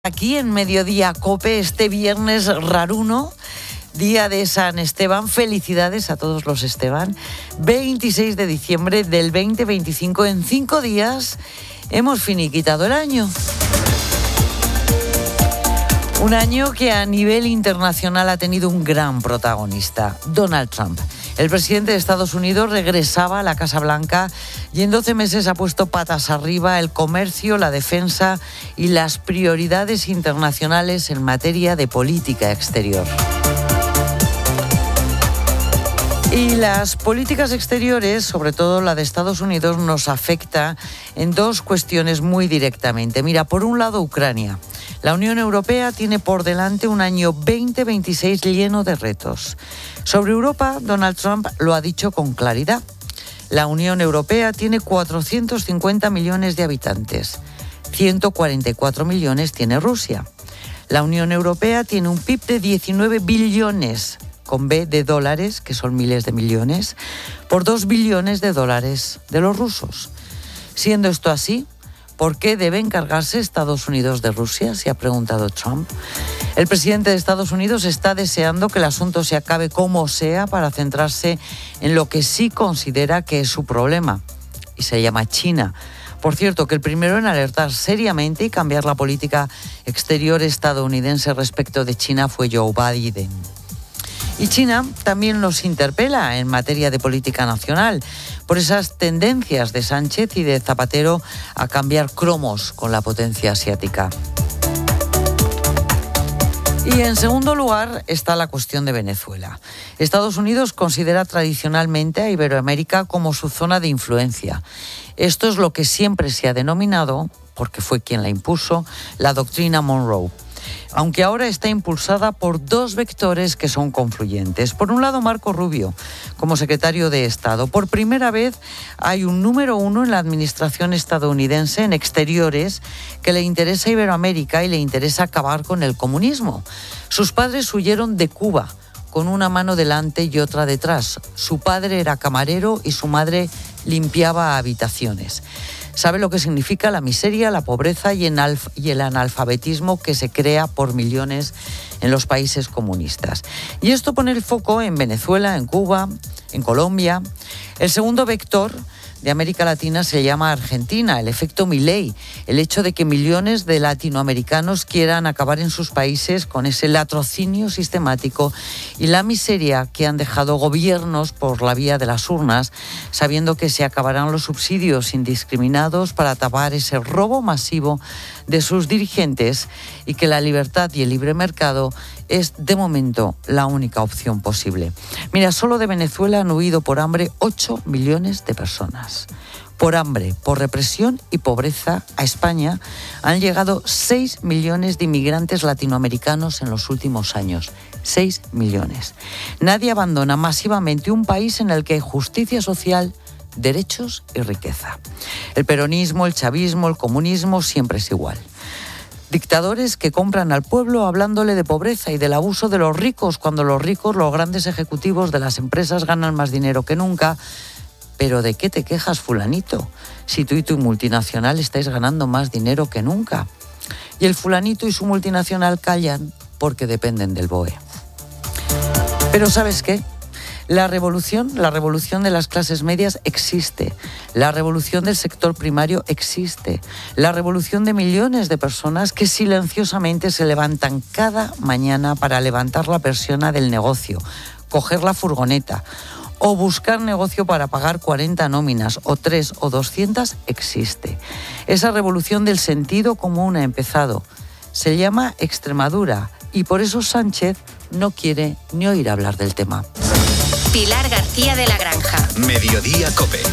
Aquí en Mediodía Cope, este viernes raruno, día de San Esteban. Felicidades a todos los Esteban. 26 de diciembre del 2025. En 5 días hemos finiquitado el año. Un año que a nivel internacional ha tenido un gran protagonista, Donald Trump. El presidente de Estados Unidos regresaba a la Casa Blanca y en 12 meses ha puesto patas arriba el comercio, la defensa y las prioridades internacionales en materia de política exterior. Y las políticas exteriores, sobre todo la de Estados Unidos, nos afecta en 2 cuestiones muy directamente. Mira, por un lado, Ucrania. La Unión Europea tiene por delante un año 2026 lleno de retos. Sobre Europa, Donald Trump lo ha dicho con claridad. La Unión Europea tiene 450 millones de habitantes. 144 millones tiene Rusia. La Unión Europea tiene un PIB de 19 billones, con B de dólares, que son miles de millones, por 2 billones de dólares de los rusos. Siendo esto así, ¿por qué debe encargarse Estados Unidos de Rusia?, se ha preguntado Trump. El presidente de Estados Unidos está deseando que el asunto se acabe como sea para centrarse en lo que sí considera que es su problema, y se llama China. Por cierto, que el primero en alertar seriamente y cambiar la política exterior estadounidense respecto de China fue Joe Biden. Y China también nos interpela en materia de política nacional por esas tendencias de Sánchez y de Zapatero a cambiar cromos con la potencia asiática. Y en segundo lugar está la cuestión de Venezuela. Estados Unidos considera tradicionalmente a Iberoamérica como su zona de influencia. Esto es lo que siempre se ha denominado, porque fue quien la impuso, la doctrina Monroe. Aunque ahora está impulsada por 2 vectores que son confluyentes. Por un lado, Marco Rubio, como secretario de Estado. Por primera vez hay un número 1 en la administración estadounidense en exteriores que le interesa Iberoamérica y le interesa acabar con el comunismo. Sus padres huyeron de Cuba con una mano delante y otra detrás. Su padre era camarero y su madre limpiaba habitaciones. Sabe lo que significa la miseria, la pobreza y el analfabetismo que se crea por millones en los países comunistas. Y esto pone el foco en Venezuela, en Cuba, en Colombia. El segundo vector de América Latina se llama Argentina, el efecto Milei, el hecho de que millones de latinoamericanos quieran acabar en sus países con ese latrocinio sistemático y la miseria que han dejado gobiernos por la vía de las urnas, sabiendo que se acabarán los subsidios indiscriminados para tapar ese robo masivo de sus dirigentes y que la libertad y el libre mercado es, de momento, la única opción posible. Mira, solo de Venezuela han huido por hambre 8 millones de personas. Por hambre, por represión y pobreza, a España han llegado 6 millones de inmigrantes latinoamericanos en los últimos años. 6 millones. Nadie abandona masivamente un país en el que hay justicia social, derechos y riqueza. El peronismo, el chavismo, el comunismo siempre es igual. Dictadores que compran al pueblo hablándole de pobreza y del abuso de los ricos, cuando los ricos, los grandes ejecutivos de las empresas ganan más dinero que nunca. ¿Pero de qué te quejas, fulanito? Si tú y tu multinacional estáis ganando más dinero que nunca. Y el fulanito y su multinacional callan porque dependen del BOE. Pero ¿sabes qué? La revolución de las clases medias existe. La revolución del sector primario existe. La revolución de millones de personas que silenciosamente se levantan cada mañana para levantar la persiana del negocio, coger la furgoneta o buscar negocio para pagar 40 nóminas o 3 o 200 existe. Esa revolución del sentido común ha empezado. Se llama Extremadura y por eso Sánchez no quiere ni oír hablar del tema. Pilar García de la Granja. Mediodía Cope.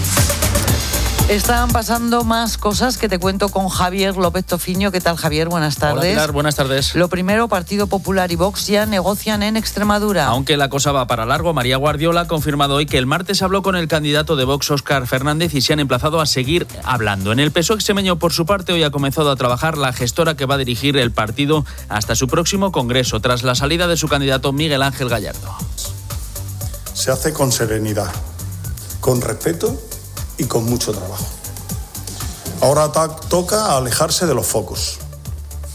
Están pasando más cosas que te cuento con Javier López Tofiño. ¿Qué tal, Javier? Buenas tardes. Hola, Pilar, buenas tardes. Lo primero, Partido Popular y Vox ya negocian en Extremadura. Aunque la cosa va para largo, María Guardiola ha confirmado hoy que el martes habló con el candidato de Vox, Óscar Fernández, y se han emplazado a seguir hablando. En el PSOE extremeño, por su parte, hoy ha comenzado a trabajar la gestora que va a dirigir el partido hasta su próximo congreso, tras la salida de su candidato Miguel Ángel Gallardo. Se hace con serenidad, con respeto y con mucho trabajo. Ahora toca alejarse de los focos.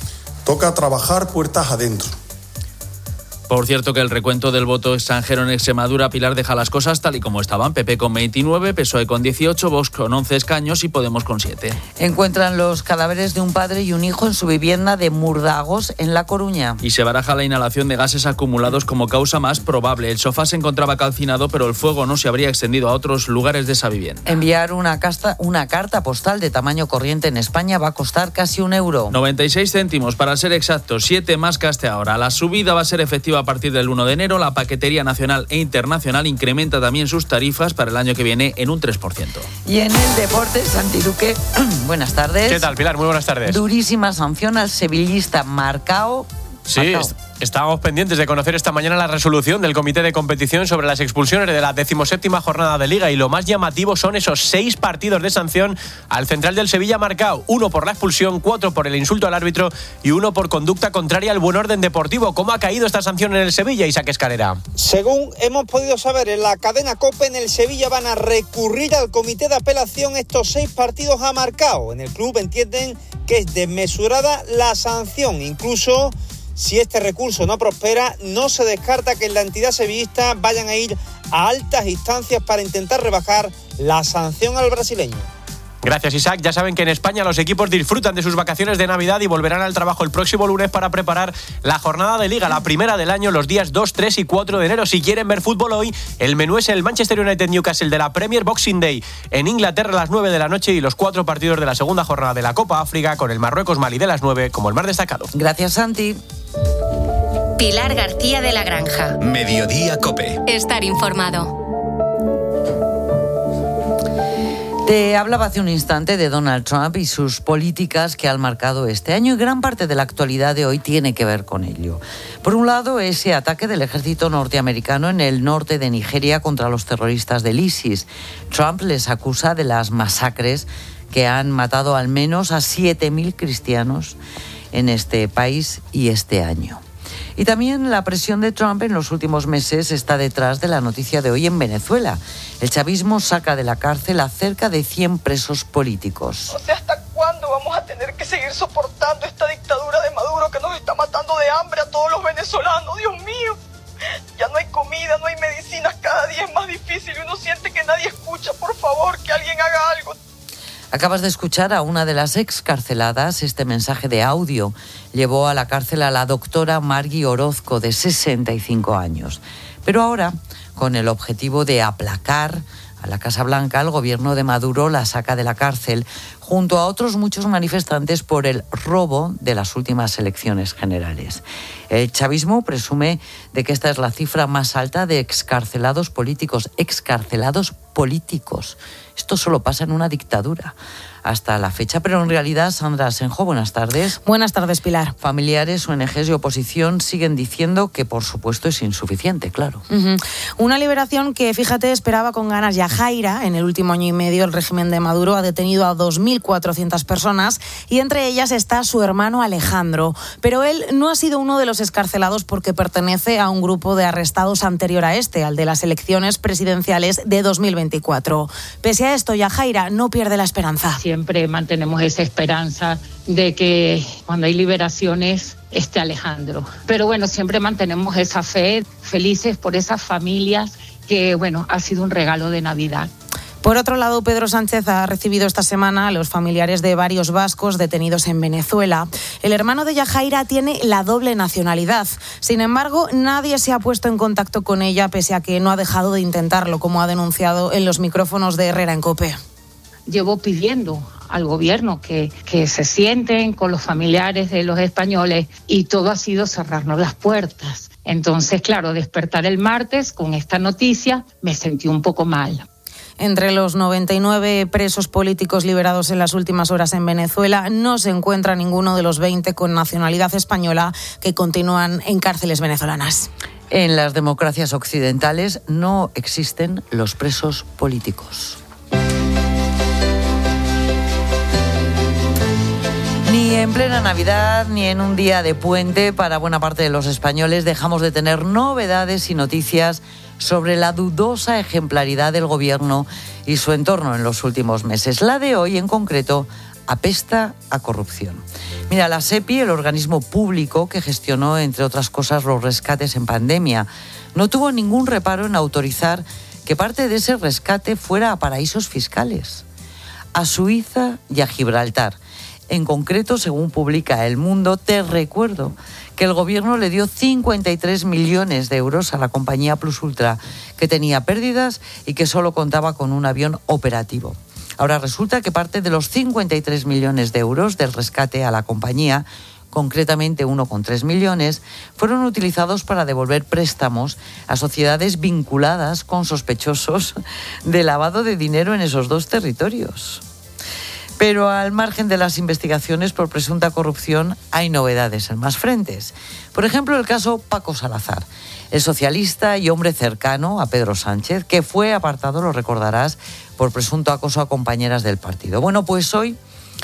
Toca trabajar puertas adentro. Por cierto, que el recuento del voto extranjero en Extremadura, Pilar, deja las cosas tal y como estaban. PP con 29, PSOE con 18, Vox con 11 escaños y Podemos con 7. Encuentran los cadáveres de un padre y un hijo en su vivienda de Murdagos, en La Coruña. Y se baraja la inhalación de gases acumulados como causa más probable. El sofá se encontraba calcinado, pero el fuego no se habría extendido a otros lugares de esa vivienda. Enviar una carta postal de tamaño corriente en España va a costar casi €1. 96 céntimos, para ser exactos, 7 más que hasta ahora. La subida va a ser efectiva a partir del 1 de enero. La paquetería nacional e internacional incrementa también sus tarifas para el año que viene en un 3%. Y en el deporte, Santi Duque, buenas tardes. ¿Qué tal, Pilar? Muy buenas tardes. Durísima sanción al sevillista Marcao. Sí, estábamos pendientes de conocer esta mañana la resolución del Comité de Competición sobre las expulsiones de la 17ª jornada de Liga, y lo más llamativo son esos 6 partidos de sanción al central del Sevilla Marcao, 1 por la expulsión, 4 por el insulto al árbitro y 1 por conducta contraria al buen orden deportivo. ¿Cómo ha caído esta sanción en el Sevilla, Isaac Escalera? Según hemos podido saber en la cadena COPE, en el Sevilla van a recurrir al Comité de Apelación estos 6 partidos a Marcao. En el club entienden que es desmesurada la sanción. Incluso si este recurso no prospera, no se descarta que en la entidad sevillista vayan a ir a altas instancias para intentar rebajar la sanción al brasileño. Gracias, Isaac. Ya saben que en España los equipos disfrutan de sus vacaciones de Navidad y volverán al trabajo el próximo lunes para preparar la jornada de Liga, la primera del año, los días 2, 3 y 4 de enero. Si quieren ver fútbol hoy, el menú es el Manchester United-Newcastle de la Premier Boxing Day en Inglaterra a las 9 de la noche y los 4 partidos de la segunda jornada de la Copa África con el Marruecos-Mali de las 9 como el más destacado. Gracias, Santi. Pilar García de la Granja. Mediodía COPE. Estar informado. Te hablaba hace un instante de Donald Trump y sus políticas que han marcado este año, y gran parte de la actualidad de hoy tiene que ver con ello. Por un lado, ese ataque del ejército norteamericano en el norte de Nigeria contra los terroristas del ISIS. Trump les acusa de las masacres que han matado al menos a 7.000 cristianos en este país y este año. Y también la presión de Trump en los últimos meses está detrás de la noticia de hoy en Venezuela. El chavismo saca de la cárcel a cerca de 100 presos políticos. O sea, ¿hasta cuándo vamos a tener que seguir soportando esta dictadura de Maduro que nos está matando de hambre a todos los venezolanos? Dios mío, ya no hay comida, no hay medicinas, cada día es más difícil y uno siente que nadie escucha. Por favor, que alguien haga algo. Acabas de escuchar a una de las excarceladas. Este mensaje de audio llevó a la cárcel a la doctora Margui Orozco, de 65 años. Pero ahora, con el objetivo de aplacar a la Casa Blanca, el gobierno de Maduro la saca de la cárcel junto a otros muchos manifestantes por el robo de las últimas elecciones generales. El chavismo presume de que esta es la cifra más alta de excarcelados políticos. Excarcelados políticos. Esto solo pasa en una dictadura hasta la fecha, pero en realidad, Sandra Asenjo, buenas tardes. Buenas tardes, Pilar. Familiares, ONGs y oposición siguen diciendo que, por supuesto, es insuficiente, claro. Una liberación que, fíjate, esperaba con ganas Yajaira. En el último año y medio, el régimen de Maduro ha detenido a 2.400 personas y entre ellas está su hermano Alejandro. Pero él no ha sido uno de los excarcelados porque pertenece a un grupo de arrestados anterior a este, al de las elecciones presidenciales de 2024. Pese a esto, Yajaira no pierde la esperanza. Siempre mantenemos esa esperanza de que cuando hay liberaciones esté Alejandro. Pero bueno, siempre mantenemos esa fe, felices por esas familias que, bueno, ha sido un regalo de Navidad. Por otro lado, Pedro Sánchez ha recibido esta semana a los familiares de varios vascos detenidos en Venezuela. El hermano de Yajaira tiene la doble nacionalidad. Sin embargo, nadie se ha puesto en contacto con ella, pese a que no ha dejado de intentarlo, como ha denunciado en los micrófonos de Herrera en COPE. Llevo pidiendo al gobierno que se sienten con los familiares de los españoles y todo ha sido cerrarnos las puertas. Entonces, claro, despertar el martes con esta noticia me sentí un poco mal. Entre los 99 presos políticos liberados en las últimas horas en Venezuela, no se encuentra ninguno de los 20 con nacionalidad española que continúan en cárceles venezolanas. En las democracias occidentales no existen los presos políticos. Ni en plena Navidad, ni en un día de puente para buena parte de los españoles dejamos de tener novedades y noticias sobre la dudosa ejemplaridad del gobierno y su entorno en los últimos meses. La de hoy, en concreto, apesta a corrupción. Mira, la SEPI, el organismo público que gestionó, entre otras cosas, los rescates en pandemia, no tuvo ningún reparo en autorizar que parte de ese rescate fuera a paraísos fiscales, a Suiza y a Gibraltar. En concreto, según publica El Mundo, te recuerdo que el gobierno le dio 53 millones de euros a la compañía Plus Ultra, que tenía pérdidas y que solo contaba con un avión operativo. Ahora resulta que parte de los 53 millones de euros del rescate a la compañía, concretamente 1,3 millones, fueron utilizados para devolver préstamos a sociedades vinculadas con sospechosos de lavado de dinero en esos dos territorios. Pero al margen de las investigaciones por presunta corrupción, hay novedades en más frentes. Por ejemplo, el caso Paco Salazar, el socialista y hombre cercano a Pedro Sánchez, que fue apartado, lo recordarás, por presunto acoso a compañeras del partido. Bueno, pues hoy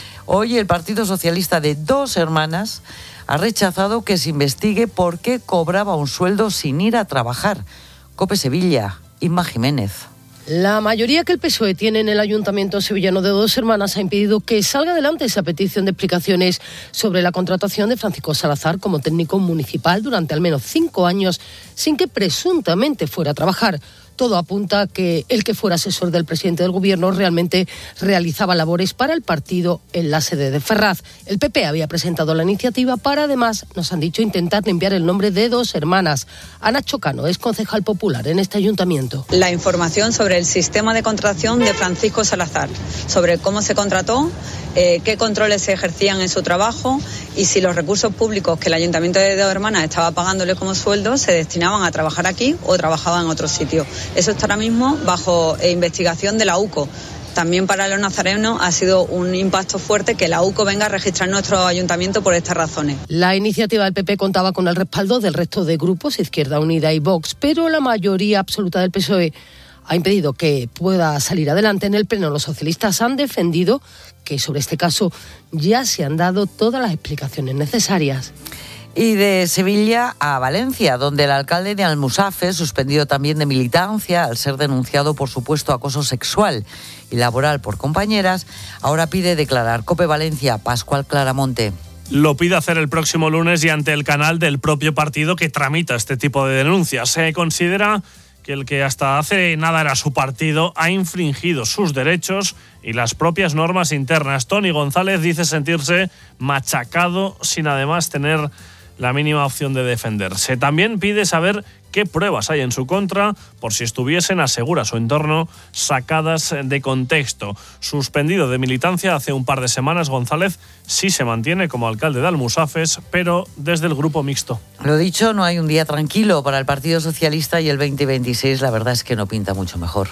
el Partido Socialista de Dos Hermanas ha rechazado que se investigue por qué cobraba un sueldo sin ir a trabajar. COPE Sevilla, Inma Jiménez. La mayoría que el PSOE tiene en el Ayuntamiento sevillano de Dos Hermanas ha impedido que salga adelante esa petición de explicaciones sobre la contratación de Francisco Salazar como técnico municipal durante al menos 5 años sin que presuntamente fuera a trabajar. Todo apunta a que el que fuera asesor del presidente del Gobierno realmente realizaba labores para el partido en la sede de Ferraz. El PP había presentado la iniciativa para, además, nos han dicho, intentar limpiar el nombre de Dos Hermanas. Ana Chocano es concejal popular en este ayuntamiento. La información sobre el sistema de contratación de Francisco Salazar, sobre cómo se contrató, qué controles se ejercían en su trabajo y si los recursos públicos que el Ayuntamiento de Dos Hermanas estaba pagándole como sueldo se destinaban a trabajar aquí o trabajaban en otro sitio. Eso está ahora mismo bajo investigación de la UCO. También para los nazarenos ha sido un impacto fuerte que la UCO venga a registrar nuestro ayuntamiento por estas razones. La iniciativa del PP contaba con el respaldo del resto de grupos, Izquierda Unida y Vox, pero la mayoría absoluta del PSOE ha impedido que pueda salir adelante. En el Pleno, los socialistas han defendido que sobre este caso ya se han dado todas las explicaciones necesarias. Y de Sevilla a Valencia, donde el alcalde de Almussafes, suspendido también de militancia al ser denunciado por supuesto acoso sexual y laboral por compañeras, ahora pide declarar. COPE Valencia, Pascual Claramonte. Lo pide hacer el próximo lunes y ante el canal del propio partido que tramita este tipo de denuncias. Se considera que el que hasta hace nada era su partido ha infringido sus derechos y las propias normas internas. Toni González dice sentirse machacado sin además tener la mínima opción de defenderse. También pide saber qué pruebas hay en su contra por si estuviesen, asegura su entorno, sacadas de contexto. Suspendido de militancia hace un par de semanas, González sí se mantiene como alcalde de Almussafes, pero desde el grupo mixto. Lo dicho, no hay un día tranquilo para el Partido Socialista y el 2026 la verdad es que no pinta mucho mejor.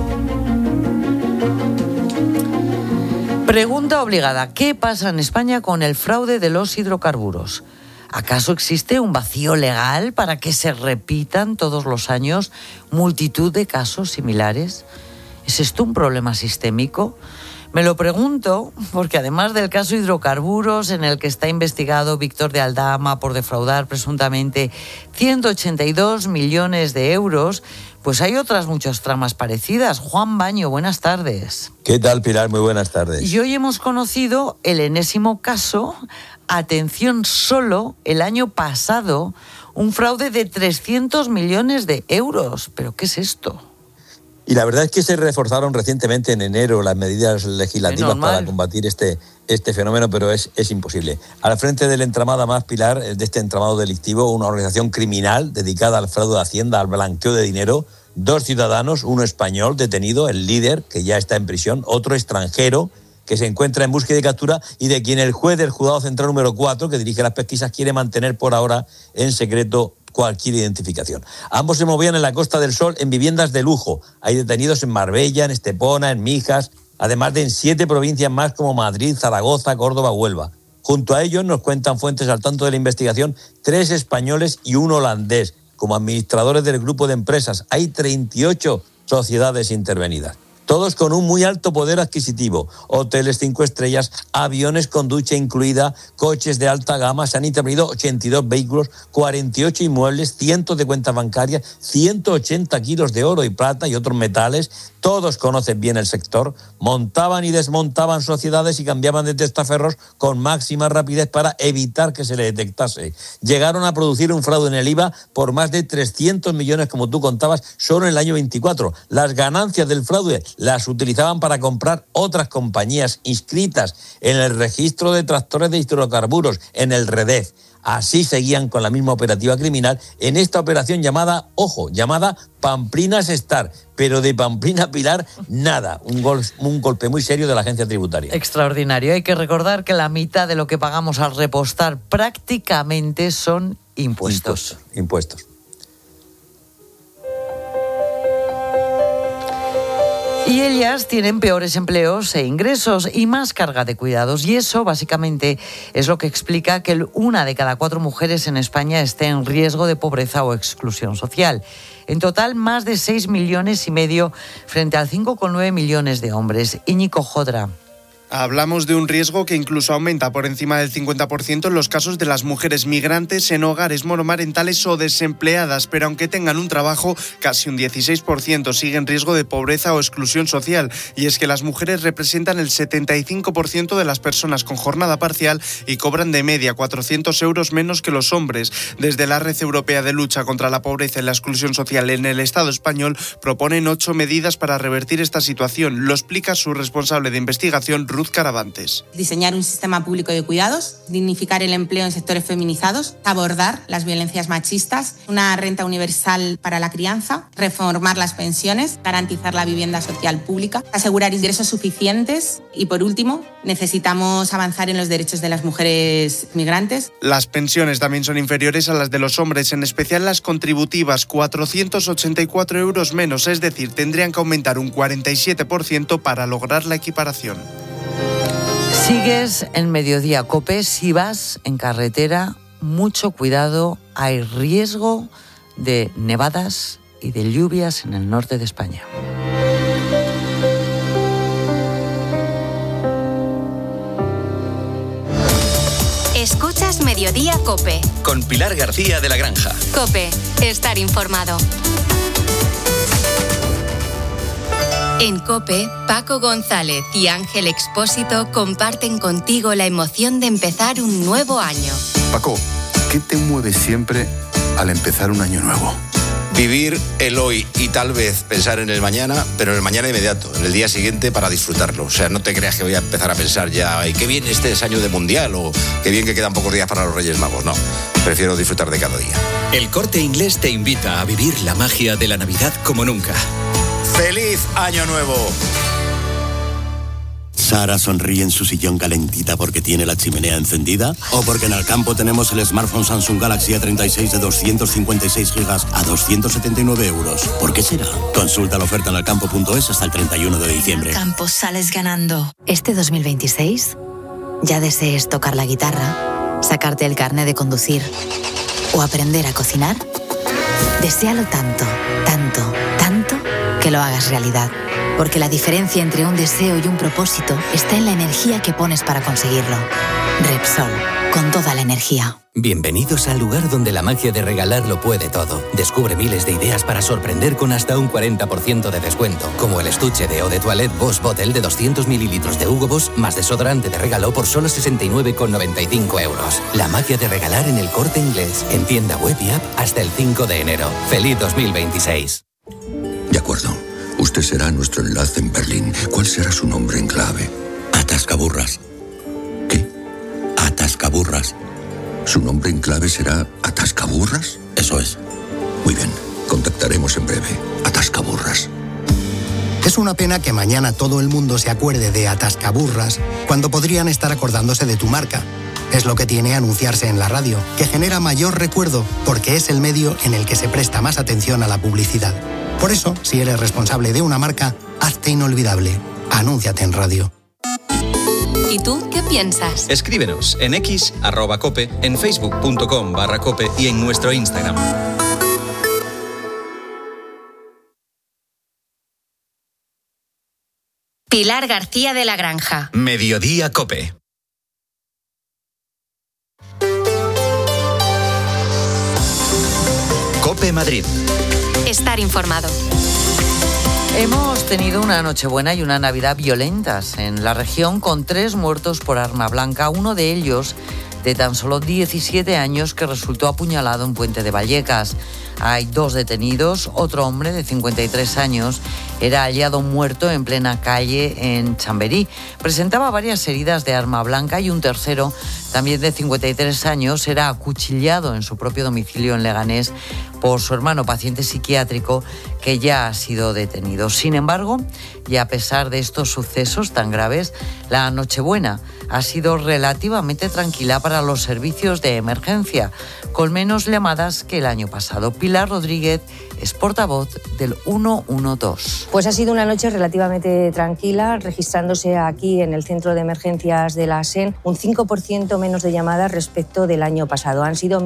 Pregunta obligada, ¿qué pasa en España con el fraude de los hidrocarburos? ¿Acaso existe un vacío legal para que se repitan todos los años multitud de casos similares? ¿Es esto un problema sistémico? Me lo pregunto porque además del caso hidrocarburos en el que está investigado Víctor de Aldama por defraudar presuntamente 182 millones de euros, pues hay otras muchas tramas parecidas. Juan Baño, buenas tardes. ¿Qué tal, Pilar? Muy buenas tardes. Y hoy hemos conocido el enésimo caso. Atención, solo el año pasado, un fraude de 300 millones de euros. ¿Pero qué es esto? Y la verdad es que se reforzaron recientemente en enero las medidas legislativas para combatir este fenómeno, pero es imposible. Al frente del entramado más, Pilar, de este entramado delictivo, una organización criminal dedicada al fraude de Hacienda, al blanqueo de dinero, 2 ciudadanos, uno español detenido, el líder, que ya está en prisión, otro extranjero, que se encuentra en búsqueda de captura y de quien el juez del Juzgado Central número 4, que dirige las pesquisas, quiere mantener por ahora en secreto cualquier identificación. Ambos se movían en la Costa del Sol en viviendas de lujo. Hay detenidos en Marbella, en Estepona, en Mijas, además de en 7 provincias más como Madrid, Zaragoza, Córdoba, Huelva. Junto a ellos, nos cuentan fuentes al tanto de la investigación, 3 españoles y un holandés. Como administradores del grupo de empresas, hay 38 sociedades intervenidas. Todos con un muy alto poder adquisitivo, hoteles 5 estrellas, aviones con ducha incluida, coches de alta gama, se han intervenido 82 vehículos, 48 inmuebles, cientos de cuentas bancarias, 180 kilos de oro y plata y otros metales, Todos conocen bien el sector, montaban y desmontaban sociedades y cambiaban de testaferros con máxima rapidez para evitar que se le detectase. Llegaron a producir un fraude en el IVA por más de 300 millones, como tú contabas, solo en el año 24. Las ganancias del fraude las utilizaban para comprar otras compañías inscritas en el registro de tractores de hidrocarburos, en el REDEF. Así seguían con la misma operativa criminal en esta operación llamada Pamplinas Star, pero de Pamplina Pilar nada, un golpe muy serio de la agencia tributaria. Extraordinario. Hay que recordar que la mitad de lo que pagamos al repostar prácticamente son impuestos. Impuestos. Y ellas tienen peores empleos e ingresos y más carga de cuidados. Y eso, básicamente, es lo que explica que 1 de cada 4 mujeres en España esté en riesgo de pobreza o exclusión social. En total, más de 6,5 millones frente al 5,9 millones de hombres. Íñigo Jodra. Hablamos de un riesgo que incluso aumenta por encima del 50% en los casos de las mujeres migrantes en hogares monomarentales o desempleadas, pero aunque tengan un trabajo, casi un 16% sigue en riesgo de pobreza o exclusión social. Y es que las mujeres representan el 75% de las personas con jornada parcial y cobran de media 400 euros menos que los hombres. Desde la Red Europea de Lucha contra la Pobreza y la Exclusión Social en el Estado español proponen 8 medidas para revertir esta situación. Lo explica su responsable de investigación, Ruth Caravantes. Diseñar un sistema público de cuidados, dignificar el empleo en sectores feminizados, abordar las violencias machistas, una renta universal para la crianza, reformar las pensiones, garantizar la vivienda social pública, asegurar ingresos suficientes y, por último, necesitamos avanzar en los derechos de las mujeres migrantes. Las pensiones también son inferiores a las de los hombres, en especial las contributivas, 484 euros menos, es decir, tendrían que aumentar un 47% para lograr la equiparación. Sigues en Mediodía COPE. Si vas en carretera, mucho cuidado, hay riesgo de nevadas y de lluvias en el norte de España. Escuchas Mediodía COPE. Con Pilar García de la Granja. COPE, estar informado. En COPE, Paco González y Ángel Expósito comparten contigo la emoción de empezar un nuevo año. Paco, ¿qué te mueve siempre al empezar un año nuevo? Vivir el hoy y tal vez pensar en el mañana, pero en el mañana inmediato, en el día siguiente para disfrutarlo. O sea, no te creas que voy a empezar a pensar ya, ¡ay, qué bien este es año de Mundial! O qué bien que quedan pocos días para los Reyes Magos. No, prefiero disfrutar de cada día. El Corte Inglés te invita a vivir la magia de la Navidad como nunca. ¡Feliz Año Nuevo! Sara sonríe en su sillón calentita porque tiene la chimenea encendida o porque en el campo tenemos el smartphone Samsung Galaxy A36 de 256 gigas a 279 euros. ¿Por qué será? Consulta la oferta en elcampo.es hasta el 31 de diciembre. Campo, sales ganando. Este 2026 ya desees tocar la guitarra, sacarte el carnet de conducir o aprender a cocinar. Deséalo tanto, tanto, tanto que lo hagas realidad. Porque la diferencia entre un deseo y un propósito está en la energía que pones para conseguirlo. Repsol, con toda la energía. Bienvenidos al lugar donde la magia de regalar lo puede todo. Descubre miles de ideas para sorprender con hasta un 40% de descuento, como el estuche de eau de toilette Boss Bottle de 200 mililitros de Hugo Boss más desodorante de regalo por solo 69,95 euros. La magia de regalar en el Corte Inglés, en tienda web y app hasta el 5 de enero. ¡Feliz 2026! De acuerdo. Usted será nuestro enlace en Berlín. ¿Cuál será su nombre en clave? Atascaburras. ¿Qué? Atascaburras. ¿Su nombre en clave será Atascaburras? Eso es. Muy bien. Contactaremos en breve. Atascaburras. Es una pena que mañana todo el mundo se acuerde de Atascaburras cuando podrían estar acordándose de tu marca. Es lo que tiene anunciarse en la radio, que genera mayor recuerdo porque es el medio en el que se presta más atención a la publicidad. Por eso, si eres responsable de una marca, hazte inolvidable. Anúnciate en radio. ¿Y tú qué piensas? Escríbenos en X, @cope, en facebook.com/cope y en nuestro Instagram. Pilar García de la Granja. Mediodía COPE. COPE Madrid. Estar informado. Hemos tenido una Nochebuena y una Navidad violentas en la región, con 3 muertos por arma blanca, uno de ellos de tan solo 17 años que resultó apuñalado en Puente de Vallecas. Hay 2 detenidos, otro hombre de 53 años era hallado muerto en plena calle en Chamberí. Presentaba varias heridas de arma blanca y un tercero, también de 53 años, era acuchillado en su propio domicilio en Leganés por su hermano, paciente psiquiátrico, que ya ha sido detenido. Sin embargo, y a pesar de estos sucesos tan graves, la Nochebuena ha sido relativamente tranquila para los servicios de emergencia, con menos llamadas que el año pasado. Pilar Rodríguez es portavoz del 112. Pues ha sido una noche relativamente tranquila, registrándose aquí en el centro de emergencias de la SEN un 5% menos de llamadas respecto del año pasado. Han sido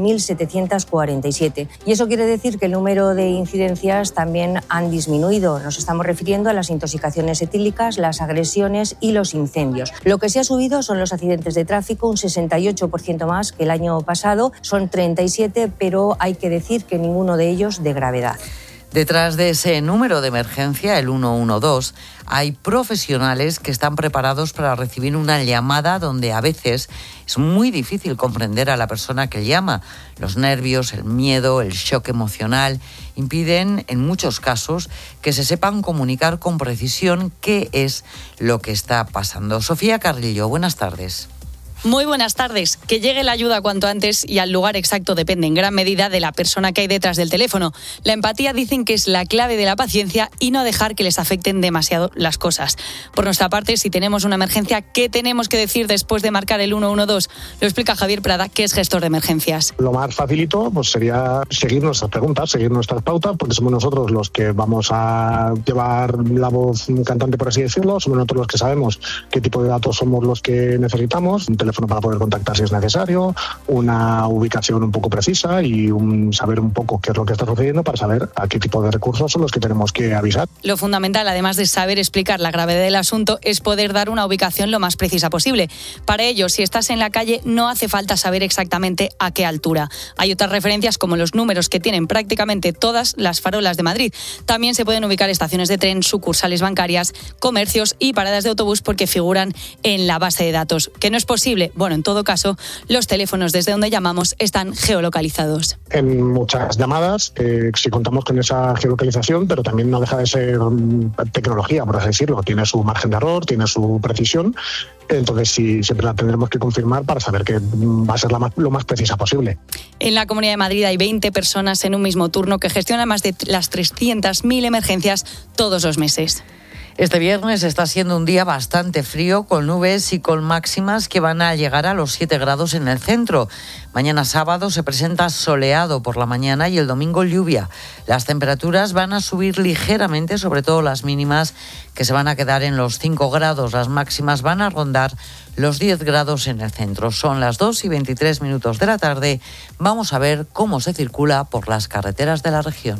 1.747. Y eso quiere decir que el número de incidencias también han disminuido. Nos estamos refiriendo a las intoxicaciones etílicas, las agresiones y los incendios. Lo que se ha subido son los accidentes de tráfico, un 68% más que el año pasado. Son 37, pero hay que decir que ninguno de ellos de gravedad. Detrás de ese número de emergencia, el 112, hay profesionales que están preparados para recibir una llamada donde a veces es muy difícil comprender a la persona que llama. Los nervios, el miedo, el shock emocional impiden en muchos casos que se sepan comunicar con precisión qué es lo que está pasando. Sofía Carrillo, buenas tardes. Muy buenas tardes. Que llegue la ayuda cuanto antes y al lugar exacto depende en gran medida de la persona que hay detrás del teléfono. La empatía dicen que es la clave de la paciencia y no dejar que les afecten demasiado las cosas. Por nuestra parte, si tenemos una emergencia, ¿qué tenemos que decir después de marcar el 112? Lo explica Javier Prada, que es gestor de emergencias. Lo más facilito pues sería seguir nuestras preguntas, seguir nuestras pautas, porque somos nosotros los que vamos a llevar la voz cantante, por así decirlo. Somos nosotros los que sabemos qué tipo de datos somos los que necesitamos. Un teléfono para poder contactar si es necesario, una ubicación un poco precisa y saber un poco qué es lo que está sucediendo para saber a qué tipo de recursos son los que tenemos que avisar. Lo fundamental, además de saber explicar la gravedad del asunto, es poder dar una ubicación lo más precisa posible. Para ello, si estás en la calle, no hace falta saber exactamente a qué altura. Hay otras referencias como los números que tienen prácticamente todas las farolas de Madrid. También se pueden ubicar estaciones de tren, sucursales bancarias, comercios y paradas de autobús porque figuran en la base de datos. ¿Que no es posible? Bueno, en todo caso, los teléfonos desde donde llamamos están geolocalizados. En muchas llamadas, si contamos con esa geolocalización, pero también no deja de ser tecnología, por así decirlo. Tiene su margen de error, tiene su precisión. Entonces, sí, siempre la tendremos que confirmar para saber que va a ser lo más precisa posible. En la Comunidad de Madrid hay 20 personas en un mismo turno que gestionan más de las 300.000 emergencias todos los meses. Este viernes está siendo un día bastante frío, con nubes y con máximas que van a llegar a los 7 grados en el centro. Mañana sábado se presenta soleado por la mañana y el domingo lluvia. Las temperaturas van a subir ligeramente, sobre todo las mínimas, que se van a quedar en los 5 grados. Las máximas van a rondar los 10 grados en el centro. Son las 2:23 de la tarde. Vamos a ver cómo se circula por las carreteras de la región.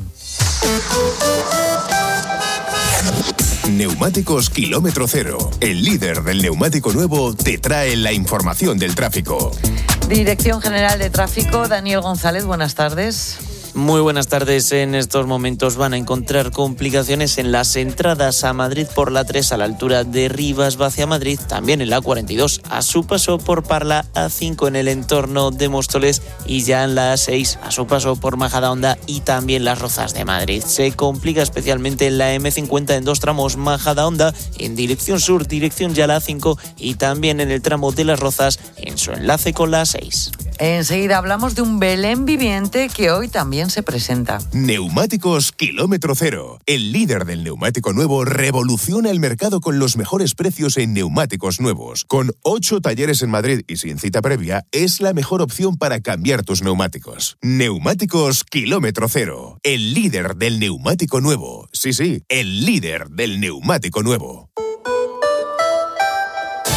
Neumáticos Kilómetro Cero, el líder del neumático nuevo, te trae la información del tráfico. Dirección General de Tráfico, Daniel González, buenas tardes. Muy buenas tardes. En estos momentos van a encontrar complicaciones en las entradas a Madrid por la 3 a la altura de Rivas hacia Madrid, también en la 42 a su paso por Parla, A5 en el entorno de Móstoles y ya en la A6 a su paso por Majadahonda y también Las Rozas de Madrid. Se complica especialmente en la M50 en 2 tramos, Majadahonda en dirección sur, dirección ya la A5 y también en el tramo de Las Rozas en su enlace con la A6. Enseguida hablamos de un Belén viviente que hoy también se presenta. Neumáticos Kilómetro Cero. El líder del neumático nuevo revoluciona el mercado con los mejores precios en neumáticos nuevos. Con 8 talleres en Madrid y sin cita previa, es la mejor opción para cambiar tus neumáticos. Neumáticos Kilómetro Cero. El líder del neumático nuevo. Sí, el líder del neumático nuevo.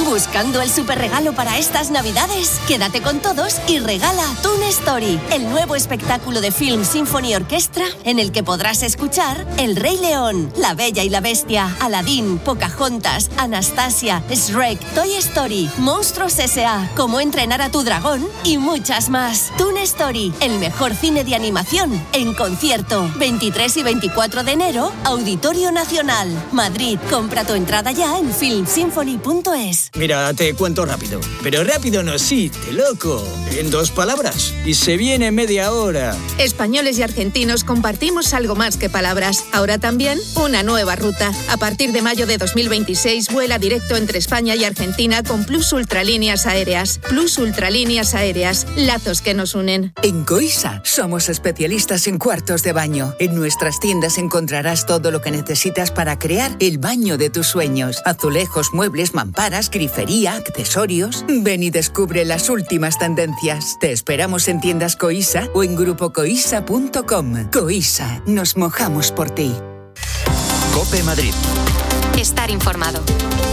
¿Buscando el superregalo para estas Navidades? Quédate con todos y regala Toon Story, el nuevo espectáculo de Film Symphony Orchestra en el que podrás escuchar El Rey León, La Bella y la Bestia, Aladdin, Pocahontas, Anastasia, Shrek, Toy Story, Monstruos S.A., Cómo entrenar a tu dragón y muchas más. Toon Story, el mejor cine de animación en concierto. 23 y 24 de enero, Auditorio Nacional, Madrid. Compra tu entrada ya en filmsymphony.es. Mira, te cuento rápido. Pero rápido no existe, loco. En 2 palabras. Y se viene media hora. Españoles y argentinos compartimos algo más que palabras. Ahora también una nueva ruta. A partir de mayo de 2026 vuela directo entre España y Argentina con Plus Ultralíneas Aéreas. Plus Ultralíneas Aéreas. Lazos que nos unen. En Coisa somos especialistas en cuartos de baño. En nuestras tiendas encontrarás todo lo que necesitas para crear el baño de tus sueños. Azulejos, muebles, mamparas, grifería, accesorios. Ven y descubre las últimas tendencias. Te esperamos en tiendas Coisa o en grupocoisa.com. Coisa, nos mojamos por ti. COPE Madrid. Estar informado.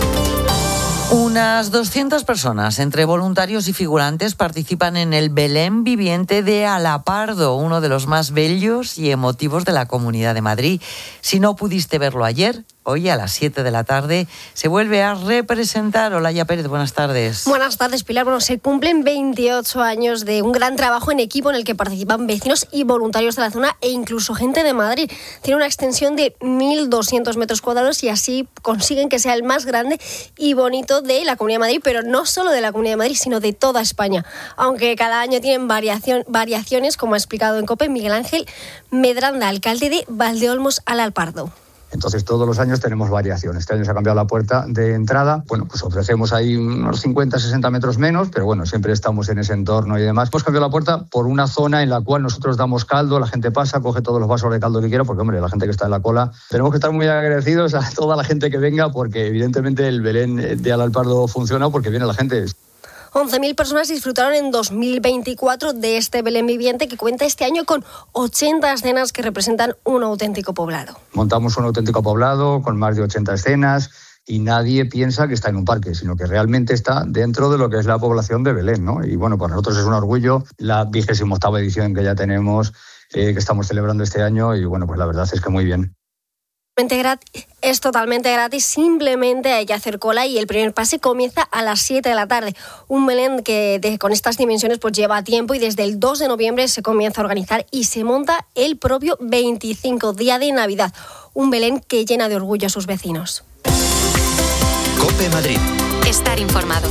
Unas 200 personas, entre voluntarios y figurantes, participan en el Belén viviente de Alapardo, uno de los más bellos y emotivos de la Comunidad de Madrid. Si no pudiste verlo ayer, hoy a las 7 de la tarde se vuelve a representar. Olaya Pérez, buenas tardes. Buenas tardes, Pilar. Bueno, se cumplen 28 años de un gran trabajo en equipo en el que participan vecinos y voluntarios de la zona e incluso gente de Madrid. Tiene una extensión de 1.200 metros cuadrados y así consiguen que sea el más grande y bonito de la Comunidad de Madrid, pero no solo de la Comunidad de Madrid, sino de toda España. Aunque cada año tienen variaciones, como ha explicado en COPE Miguel Ángel Medranda, alcalde de Valdeolmos Alapardo. Entonces todos los años tenemos variaciones. Este año se ha cambiado la puerta de entrada. Bueno, pues ofrecemos ahí unos 50, 60 metros menos, pero bueno, siempre estamos en ese entorno y demás. Hemos cambiado la puerta por una zona en la cual nosotros damos caldo, la gente pasa, coge todos los vasos de caldo que quiera, porque hombre, la gente que está en la cola, tenemos que estar muy agradecidos a toda la gente que venga, porque evidentemente el Belén de Alapardo funciona porque viene la gente. 11.000 personas disfrutaron en 2024 de este Belén viviente que cuenta este año con 80 escenas que representan un auténtico poblado. Montamos un auténtico poblado con más de 80 escenas y nadie piensa que está en un parque, sino que realmente está dentro de lo que es la población de Belén, ¿no? Y bueno, para nosotros es un orgullo la 28ª edición que ya tenemos, que estamos celebrando este año y bueno, pues la verdad es que muy bien. Es totalmente gratis, simplemente hay que hacer cola y el primer pase comienza a las 7 de la tarde. Un Belén que con estas dimensiones pues lleva tiempo y desde el 2 de noviembre se comienza a organizar y se monta el propio 25, día de Navidad. Un Belén que llena de orgullo a sus vecinos. COPE Madrid. Estar informado.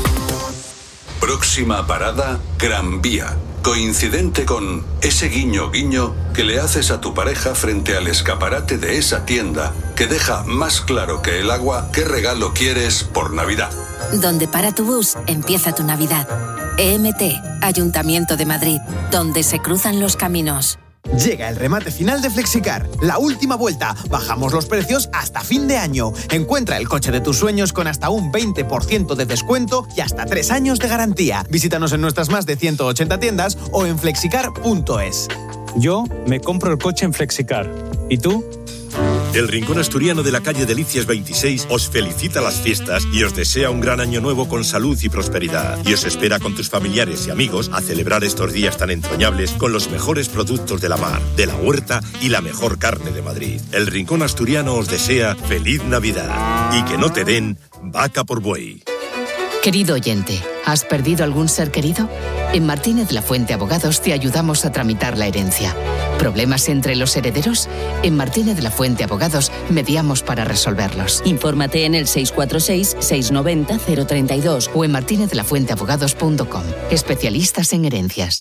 Próxima parada, Gran Vía. Coincidente con ese guiño guiño que le haces a tu pareja frente al escaparate de esa tienda que deja más claro que el agua qué regalo quieres por Navidad. Donde para tu bus, empieza tu Navidad. EMT, Ayuntamiento de Madrid, donde se cruzan los caminos. Llega el remate final de Flexicar, la última vuelta. Bajamos los precios hasta fin de año. Encuentra el coche de tus sueños con hasta un 20% de descuento y hasta 3 años de garantía. Visítanos en nuestras más de 180 tiendas o en flexicar.es. Yo me compro el coche en Flexicar. ¿Y tú? El Rincón Asturiano de la calle Delicias 26 os felicita las fiestas y os desea un gran año nuevo con salud y prosperidad. Y os espera con tus familiares y amigos a celebrar estos días tan entrañables con los mejores productos de la mar, de la huerta y la mejor carne de Madrid. El Rincón Asturiano os desea feliz Navidad y que no te den vaca por buey. Querido oyente, ¿has perdido algún ser querido? En Martínez Lafuente Abogados te ayudamos a tramitar la herencia. ¿Problemas entre los herederos? En Martínez Lafuente Abogados mediamos para resolverlos. Infórmate en el 646-690-032 o en martinezlafuenteabogados.com. Especialistas en herencias.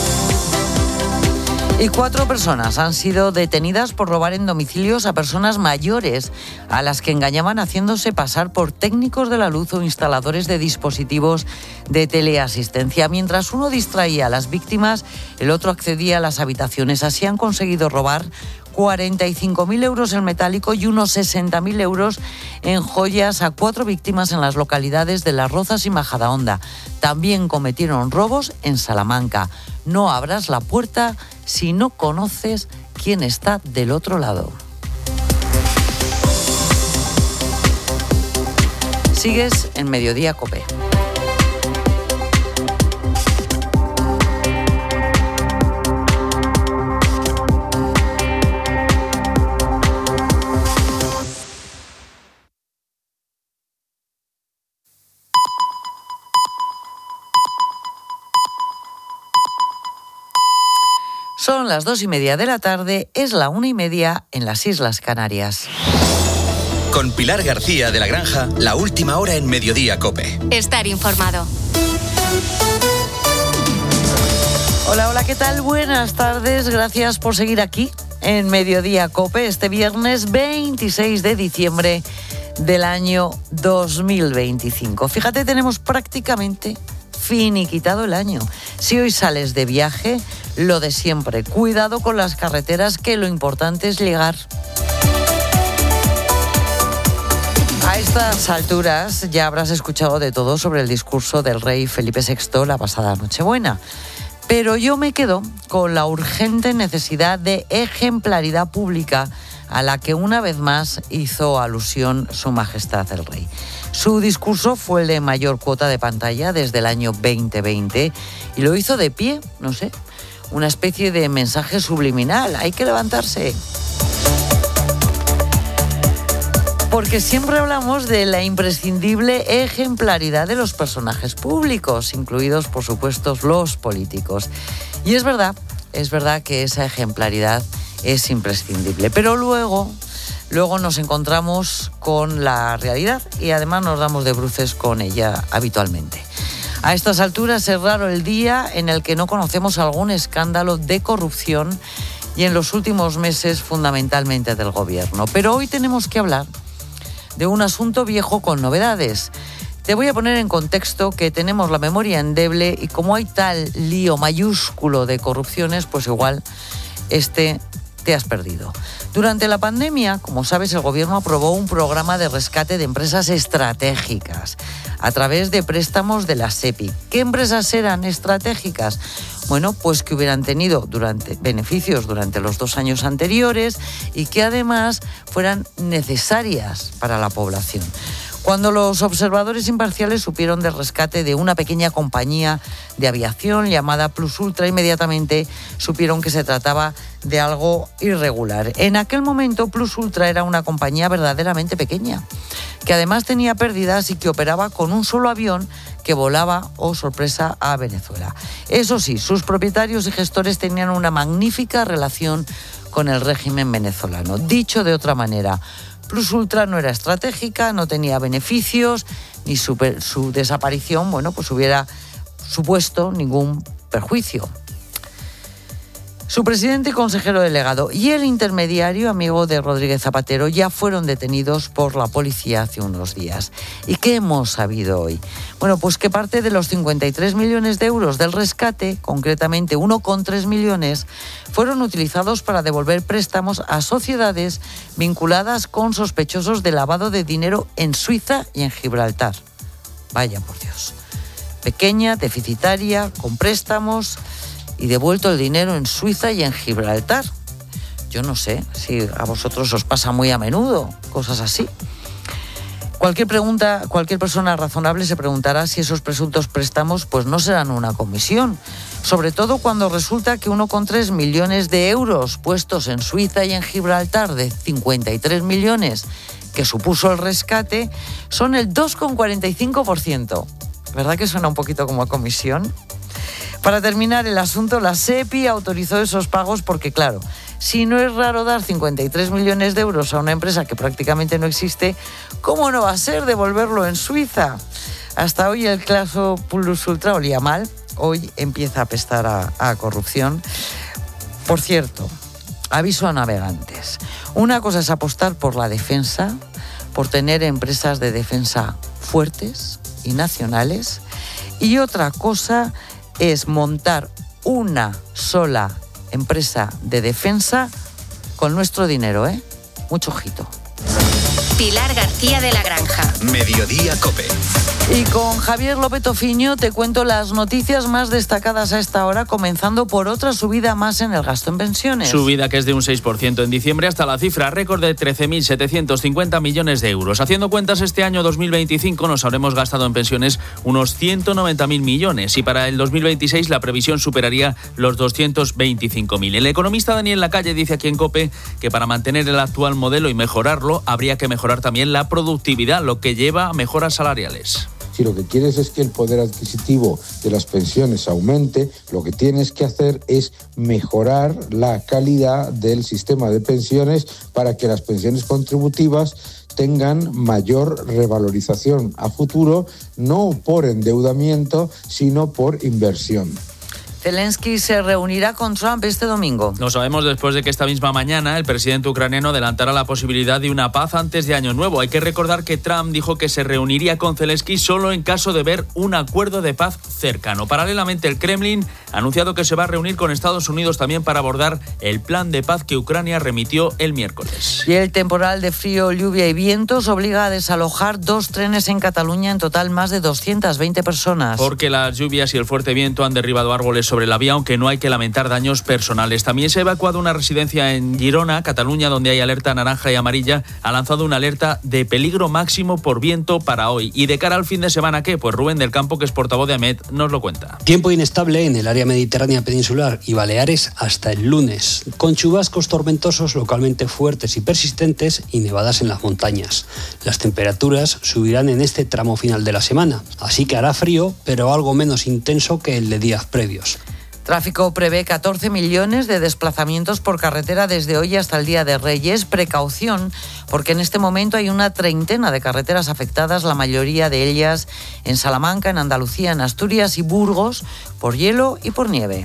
Y 4 personas han sido detenidas por robar en domicilios a personas mayores, a las que engañaban haciéndose pasar por técnicos de la luz o instaladores de dispositivos de teleasistencia. Mientras uno distraía a las víctimas, el otro accedía a las habitaciones. Así han conseguido robar 45.000 euros en metálico y unos 60.000 euros en joyas a 4 víctimas en las localidades de Las Rozas y Majadahonda. También cometieron robos en Salamanca. No abras la puerta si no conoces quién está del otro lado. Sigues en Mediodía COPE. Son las 2:30 de la tarde, es la 1:30 en las Islas Canarias. Con Pilar García de la Granja, la última hora en Mediodía COPE. Estar informado. Hola, ¿qué tal? Buenas tardes, gracias por seguir aquí en Mediodía COPE este viernes 26 de diciembre del año 2025. Fíjate, tenemos prácticamente finiquitado el año. Si hoy sales de viaje, lo de siempre, cuidado con las carreteras, que lo importante es llegar. A estas alturas ya habrás escuchado de todo sobre el discurso del rey Felipe VI la pasada Nochebuena. Pero yo me quedo con la urgente necesidad de ejemplaridad pública a la que una vez más hizo alusión Su Majestad el Rey. Su discurso fue el de mayor cuota de pantalla desde el año 2020 y lo hizo de pie, no sé, una especie de mensaje subliminal. Hay que levantarse. Porque siempre hablamos de la imprescindible ejemplaridad de los personajes públicos, incluidos, por supuesto, los políticos. Y es verdad que esa ejemplaridad es imprescindible. Pero luego nos encontramos con la realidad y además nos damos de bruces con ella habitualmente. A estas alturas es raro el día en el que no conocemos algún escándalo de corrupción y en los últimos meses fundamentalmente del gobierno. Pero hoy tenemos que hablar de un asunto viejo con novedades. Te voy a poner en contexto que tenemos la memoria endeble y como hay tal lío mayúsculo de corrupciones, pues igual te has perdido. Durante la pandemia, como sabes, el gobierno aprobó un programa de rescate de empresas estratégicas a través de préstamos de la SEPI. ¿Qué empresas eran estratégicas? Bueno, pues que hubieran tenido beneficios durante los 2 años anteriores y que además fueran necesarias para la población. Cuando los observadores imparciales supieron del rescate de una pequeña compañía de aviación llamada Plus Ultra, inmediatamente supieron que se trataba de algo irregular. En aquel momento, Plus Ultra era una compañía verdaderamente pequeña, que además tenía pérdidas y que operaba con un solo avión que volaba, oh sorpresa, a Venezuela. Eso sí, sus propietarios y gestores tenían una magnífica relación con el régimen venezolano. Dicho de otra manera, Plus Ultra no era estratégica, no tenía beneficios, ni su desaparición, pues hubiera supuesto ningún perjuicio. Su presidente y consejero delegado y el intermediario, amigo de Rodríguez Zapatero, ya fueron detenidos por la policía hace unos días. ¿Y qué hemos sabido hoy? Bueno, pues que parte de los 53 millones de euros del rescate, concretamente 1,3 millones, fueron utilizados para devolver préstamos a sociedades vinculadas con sospechosos de lavado de dinero en Suiza y en Gibraltar. Vaya por Dios. Pequeña, deficitaria, con préstamos y devuelto el dinero en Suiza y en Gibraltar. Yo no sé si a vosotros os pasa muy a menudo cosas así. Cualquier persona razonable se preguntará si esos presuntos préstamos pues no serán una comisión, sobre todo cuando resulta que 1,3 millones de euros puestos en Suiza y en Gibraltar de 53 millones que supuso el rescate son el 2,45%. ¿Verdad que suena un poquito como a comisión? Para terminar el asunto, la SEPI autorizó esos pagos porque, claro, si no es raro dar 53 millones de euros a una empresa que prácticamente no existe, ¿cómo no va a ser devolverlo en Suiza? Hasta hoy el caso Plus Ultra olía mal, hoy empieza a apestar a corrupción. Por cierto, aviso a navegantes. Una cosa es apostar por la defensa, por tener empresas de defensa fuertes y nacionales, y otra cosa es montar una sola empresa de defensa con nuestro dinero, ¿eh? Mucho ojito. Pilar García de la Granja. Mediodía COPE. Y con Javier López Tofiño te cuento las noticias más destacadas a esta hora, comenzando por otra subida más en el gasto en pensiones. Subida que es de un 6% en diciembre hasta la cifra récord de 13.750 millones de euros. Haciendo cuentas, este año 2025 nos habremos gastado en pensiones unos 190.000 millones y para el 2026 la previsión superaría los 225.000. El economista Daniel Lacalle dice aquí en COPE que para mantener el actual modelo y mejorarlo habría que mejorar también la productividad, lo que lleva a mejoras salariales. Si lo que quieres es que el poder adquisitivo de las pensiones aumente, lo que tienes que hacer es mejorar la calidad del sistema de pensiones para que las pensiones contributivas tengan mayor revalorización a futuro, no por endeudamiento, sino por inversión. Zelensky se reunirá con Trump este domingo. Lo sabemos después de que esta misma mañana el presidente ucraniano adelantara la posibilidad de una paz antes de Año Nuevo. Hay que recordar que Trump dijo que se reuniría con Zelensky solo en caso de ver un acuerdo de paz cercano. Paralelamente, el Kremlin ha anunciado que se va a reunir con Estados Unidos también para abordar el plan de paz que Ucrania remitió el miércoles. Y el temporal de frío, lluvia y vientos obliga a desalojar 2 trenes en Cataluña, en total más de 220 personas. Porque las lluvias y el fuerte viento han derribado árboles sobre la vía, aunque no hay que lamentar daños personales. También se ha evacuado una residencia en Girona, Cataluña, donde hay alerta naranja y amarilla. Ha lanzado una alerta de peligro máximo por viento para hoy. Y de cara al fin de semana, ¿qué? Pues Rubén del Campo, que es portavoz de AMET, nos lo cuenta. Tiempo inestable en el área mediterránea peninsular y Baleares hasta el lunes, con chubascos tormentosos localmente fuertes y persistentes y nevadas en las montañas. Las temperaturas subirán en este tramo final de la semana, así que hará frío, pero algo menos intenso que el de días previos. Tráfico prevé 14 millones de desplazamientos por carretera desde hoy hasta el Día de Reyes. Precaución, porque en este momento hay una treintena de carreteras afectadas, la mayoría de ellas en Salamanca, en Andalucía, en Asturias y Burgos, por hielo y por nieve.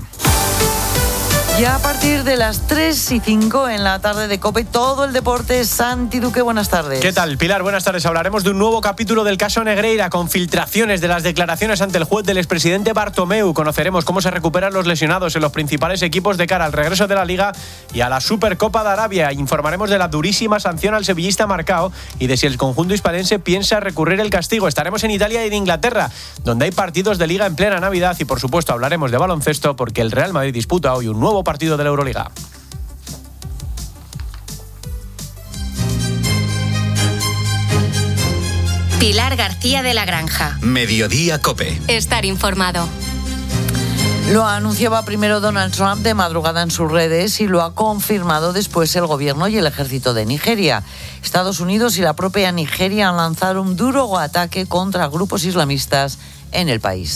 Ya a partir de las 3:05 en la tarde de COPE, todo el deporte. Santi Duque, buenas tardes. ¿Qué tal, Pilar? Buenas tardes. Hablaremos de un nuevo capítulo del caso Negreira, con filtraciones de las declaraciones ante el juez del expresidente Bartomeu. Conoceremos cómo se recuperan los lesionados en los principales equipos de cara al regreso de la Liga y a la Supercopa de Arabia. Informaremos de la durísima sanción al sevillista Marcao y de si el conjunto hispalense piensa recurrir el castigo. Estaremos en Italia y en Inglaterra, donde hay partidos de Liga en plena Navidad, y por supuesto hablaremos de baloncesto, porque el Real Madrid disputa hoy un nuevo partido de la Euroliga. Pilar García de la Granja. Mediodía COPE. Estar informado. Lo anunciaba primero Donald Trump de madrugada en sus redes y lo ha confirmado después el gobierno y el ejército de Nigeria. Estados Unidos y la propia Nigeria han lanzado un duro ataque contra grupos islamistas en el país.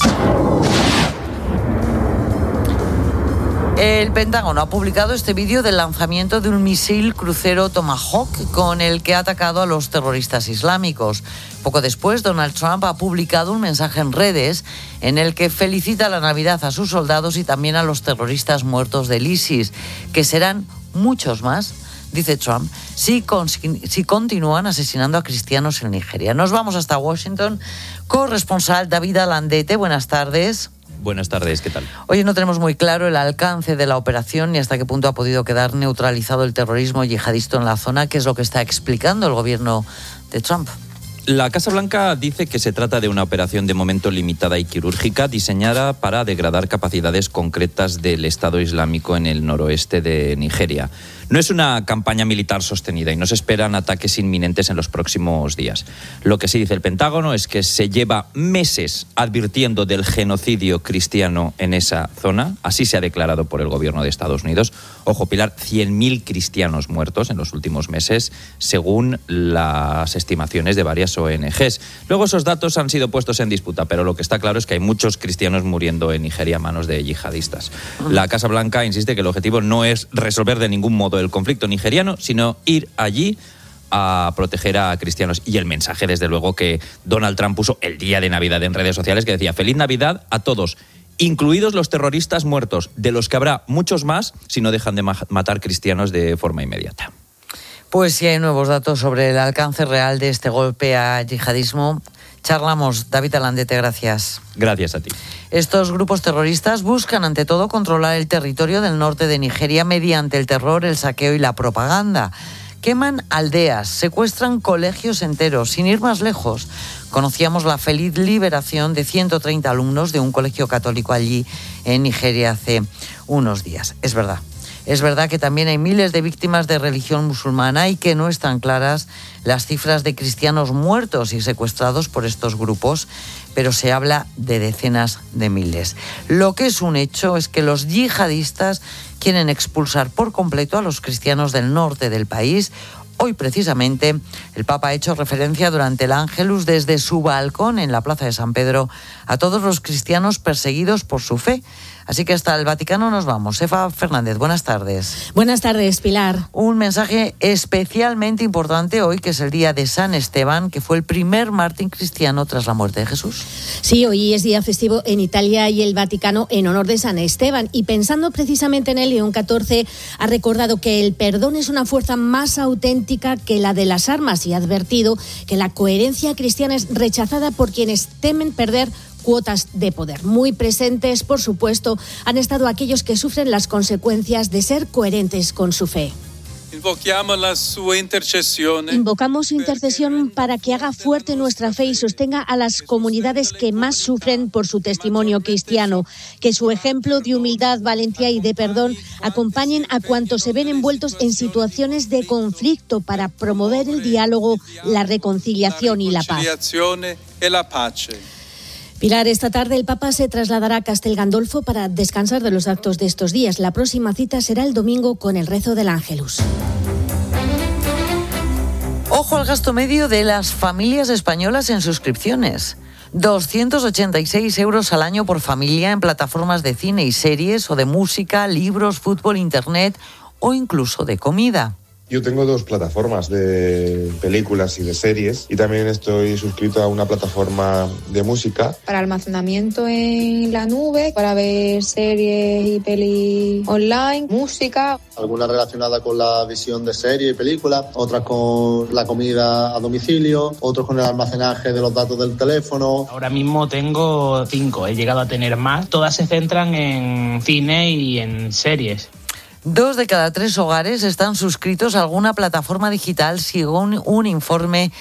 El Pentágono ha publicado este vídeo del lanzamiento de un misil crucero Tomahawk con el que ha atacado a los terroristas islámicos. Poco después, Donald Trump ha publicado un mensaje en redes en el que felicita la Navidad a sus soldados y también a los terroristas muertos del ISIS, que serán muchos más, dice Trump, si continúan asesinando a cristianos en Nigeria. Nos vamos hasta Washington. Corresponsal David Alandete, buenas tardes. Buenas tardes, ¿qué tal? Hoy no tenemos muy claro el alcance de la operación ni hasta qué punto ha podido quedar neutralizado el terrorismo yihadista en la zona. ¿Qué es lo que está explicando el gobierno de Trump? La Casa Blanca dice que se trata de una operación de momento limitada y quirúrgica diseñada para degradar capacidades concretas del Estado Islámico en el noroeste de Nigeria. No es una campaña militar sostenida y no se esperan ataques inminentes en los próximos días. Lo que sí dice el Pentágono es que se lleva meses advirtiendo del genocidio cristiano en esa zona. Así se ha declarado por el gobierno de Estados Unidos. Ojo, Pilar, 100.000 cristianos muertos en los últimos meses, según las estimaciones de varias ONGs. Luego esos datos han sido puestos en disputa, pero lo que está claro es que hay muchos cristianos muriendo en Nigeria a manos de yihadistas. La Casa Blanca insiste que el objetivo no es resolver de ningún modo el conflicto nigeriano, sino ir allí a proteger a cristianos. Y el mensaje, desde luego, que Donald Trump puso el día de Navidad en redes sociales, que decía: Feliz Navidad a todos, incluidos los terroristas muertos, de los que habrá muchos más si no dejan de matar cristianos de forma inmediata. Pues si hay nuevos datos sobre el alcance real de este golpe a yihadismo, charlamos. David Alandete, gracias. Gracias a ti. Estos grupos terroristas buscan ante todo controlar el territorio del norte de Nigeria mediante el terror, el saqueo y la propaganda. Queman aldeas, secuestran colegios enteros. Sin ir más lejos, conocíamos la feliz liberación de 130 alumnos de un colegio católico allí en Nigeria hace unos días. Es verdad que también hay miles de víctimas de religión musulmana y que no están claras las cifras de cristianos muertos y secuestrados por estos grupos, pero se habla de decenas de miles. Lo que es un hecho es que los yihadistas quieren expulsar por completo a los cristianos del norte del país. Hoy, precisamente, el Papa ha hecho referencia durante el Ángelus desde su balcón en la Plaza de San Pedro a todos los cristianos perseguidos por su fe. Así que hasta el Vaticano nos vamos. Efa Fernández, buenas tardes. Buenas tardes, Pilar. Un mensaje especialmente importante hoy, que es el día de San Esteban, que fue el primer mártir cristiano tras la muerte de Jesús. Sí, hoy es día festivo en Italia y el Vaticano en honor de San Esteban. Y pensando precisamente en él, León XIV ha recordado que el perdón es una fuerza más auténtica que la de las armas y ha advertido que la coherencia cristiana es rechazada por quienes temen perder cuotas de poder. Muy presentes, por supuesto, han estado aquellos que sufren las consecuencias de ser coherentes con su fe. Invocamos su intercesión para que haga fuerte nuestra fe y sostenga a las comunidades que más sufren por su testimonio cristiano. Que su ejemplo de humildad, valentía y de perdón acompañen a cuantos se ven envueltos en situaciones de conflicto para promover el diálogo, la reconciliación y la paz. Pilar, esta tarde el Papa se trasladará a Castel Gandolfo para descansar de los actos de estos días. La próxima cita será el domingo con el rezo del Ángelus. Ojo al gasto medio de las familias españolas en suscripciones. 286 euros al año por familia en plataformas de cine y series o de música, libros, fútbol, internet o incluso de comida. Yo tengo 2 plataformas de películas y de series y también estoy suscrito a una plataforma de música. Para almacenamiento en la nube, para ver series y pelis online, música. Algunas relacionadas con la visión de series y películas, otras con la comida a domicilio, otros con el almacenaje de los datos del teléfono. Ahora mismo tengo 5, he llegado a tener más. Todas se centran en cine y en series. 2 de cada 3 hogares están suscritos a alguna plataforma digital, según un informe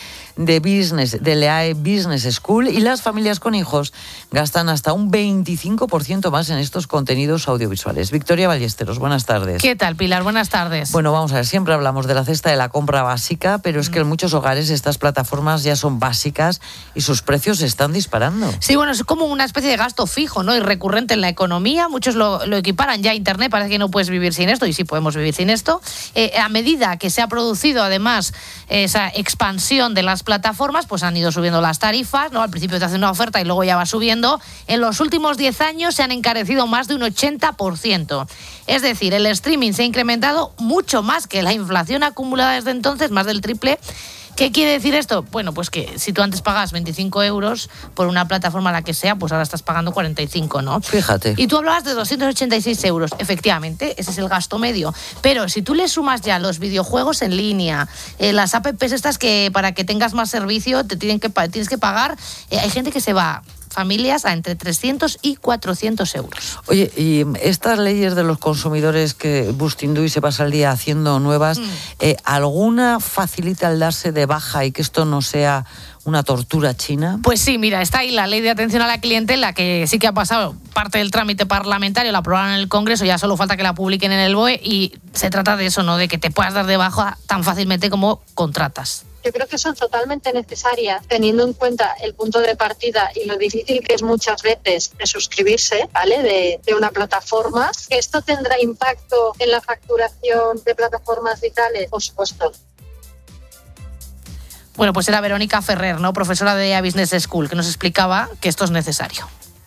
de la Business School, y las familias con hijos gastan hasta un 25% más en estos contenidos audiovisuales. Victoria Ballesteros, buenas tardes. ¿Qué tal, Pilar? Buenas tardes. Bueno, vamos a ver, siempre hablamos de la cesta de la compra básica, pero es que en muchos hogares estas plataformas ya son básicas y sus precios se están disparando. Sí, bueno, es como una especie de gasto fijo, ¿no? Y recurrente en la economía. Muchos lo equiparan ya a Internet, parece que no puedes vivir sin esto, y sí podemos vivir sin esto. A medida que se ha producido, además, esa expansión de las plataformas, pues han ido subiendo las tarifas, ¿no? Al principio te hacen una oferta y luego ya va subiendo. En los últimos 10 años se han encarecido más de un 80%. Es decir, el streaming se ha incrementado mucho más que la inflación acumulada desde entonces, más del triple. ¿Qué quiere decir esto? Bueno, pues que si tú antes pagabas 25 euros por una plataforma, la que sea, pues ahora estás pagando 45, ¿no? Fíjate. Y tú hablabas de 286 euros. Efectivamente, ese es el gasto medio. Pero si tú le sumas ya los videojuegos en línea, las apps estas que para que tengas más servicio tienes que pagar, hay gente que se va, familias, a entre 300 y 400 euros. Oye, y estas leyes de los consumidores que Bustinduy se pasa el día haciendo nuevas, ¿alguna facilita el darse de baja y que esto no sea una tortura china? Pues sí, mira, está ahí la ley de atención a la clientela, que sí que ha pasado parte del trámite parlamentario, la aprobaron en el Congreso, ya solo falta que la publiquen en el BOE, y se trata de eso, ¿no? De que te puedas dar de baja tan fácilmente como contratas. Yo creo que son totalmente necesarias, teniendo en cuenta el punto de partida y lo difícil que es muchas veces de suscribirse, ¿vale? De una plataforma. ¿Que esto tendrá impacto en la facturación de plataformas digitales? Por supuesto. Bueno, pues era Verónica Ferrer, ¿no? Profesora de Business School, que nos explicaba que esto es necesario.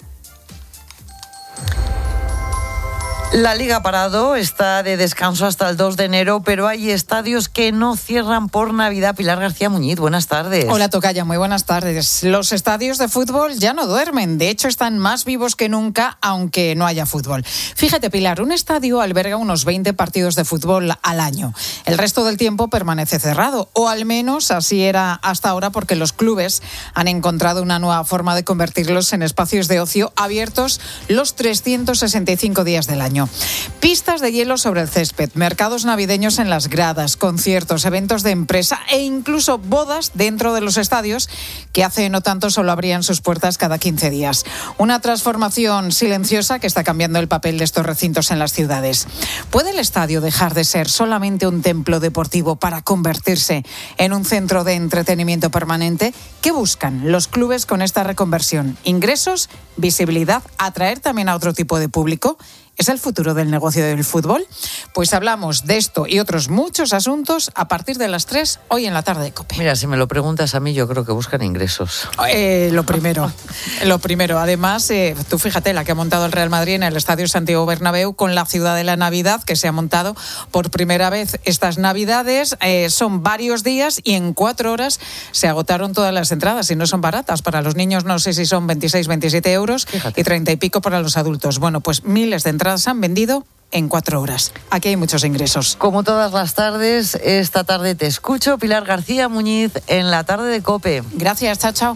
La Liga ha parado, está de descanso hasta el 2 de enero, pero hay estadios que no cierran por Navidad. Pilar García Muñiz, buenas tardes. Hola, tocaya, muy buenas tardes. Los estadios de fútbol ya no duermen, de hecho están más vivos que nunca, aunque no haya fútbol. Fíjate, Pilar, un estadio alberga unos 20 partidos de fútbol al año. El resto del tiempo permanece cerrado, o al menos así era hasta ahora, porque los clubes han encontrado una nueva forma de convertirlos en espacios de ocio abiertos los 365 días del año. año. Pistas de hielo sobre el césped, mercados navideños en las gradas, conciertos, eventos de empresa e incluso bodas dentro de los estadios que hace no tanto solo abrían sus puertas cada 15 días. Una transformación silenciosa que está cambiando el papel de estos recintos en las ciudades. ¿Puede el estadio dejar de ser solamente un templo deportivo para convertirse en un centro de entretenimiento permanente? ¿Qué buscan los clubes con esta reconversión? ¿Ingresos? ¿Visibilidad? ¿Atraer también a otro tipo de público? ¿Es el futuro del negocio del fútbol? Pues hablamos de esto y otros muchos asuntos a partir de las 3 hoy en la tarde de COPE. Mira, si me lo preguntas a mí, yo creo que buscan ingresos. Lo primero. Además, tú fíjate, la que ha montado el Real Madrid en el Estadio Santiago Bernabéu con la Ciudad de la Navidad, que se ha montado por primera vez estas Navidades. Son varios días y en 4 horas se agotaron todas las entradas y no son baratas. Para los niños no sé si son 26, 27 euros y 30 y pico para los adultos. Bueno, pues miles de entradas se han vendido en 4 horas. Aquí hay muchos ingresos. Como todas las tardes, esta tarde te escucho, Pilar García Muñiz, en la tarde de COPE. Gracias, chao.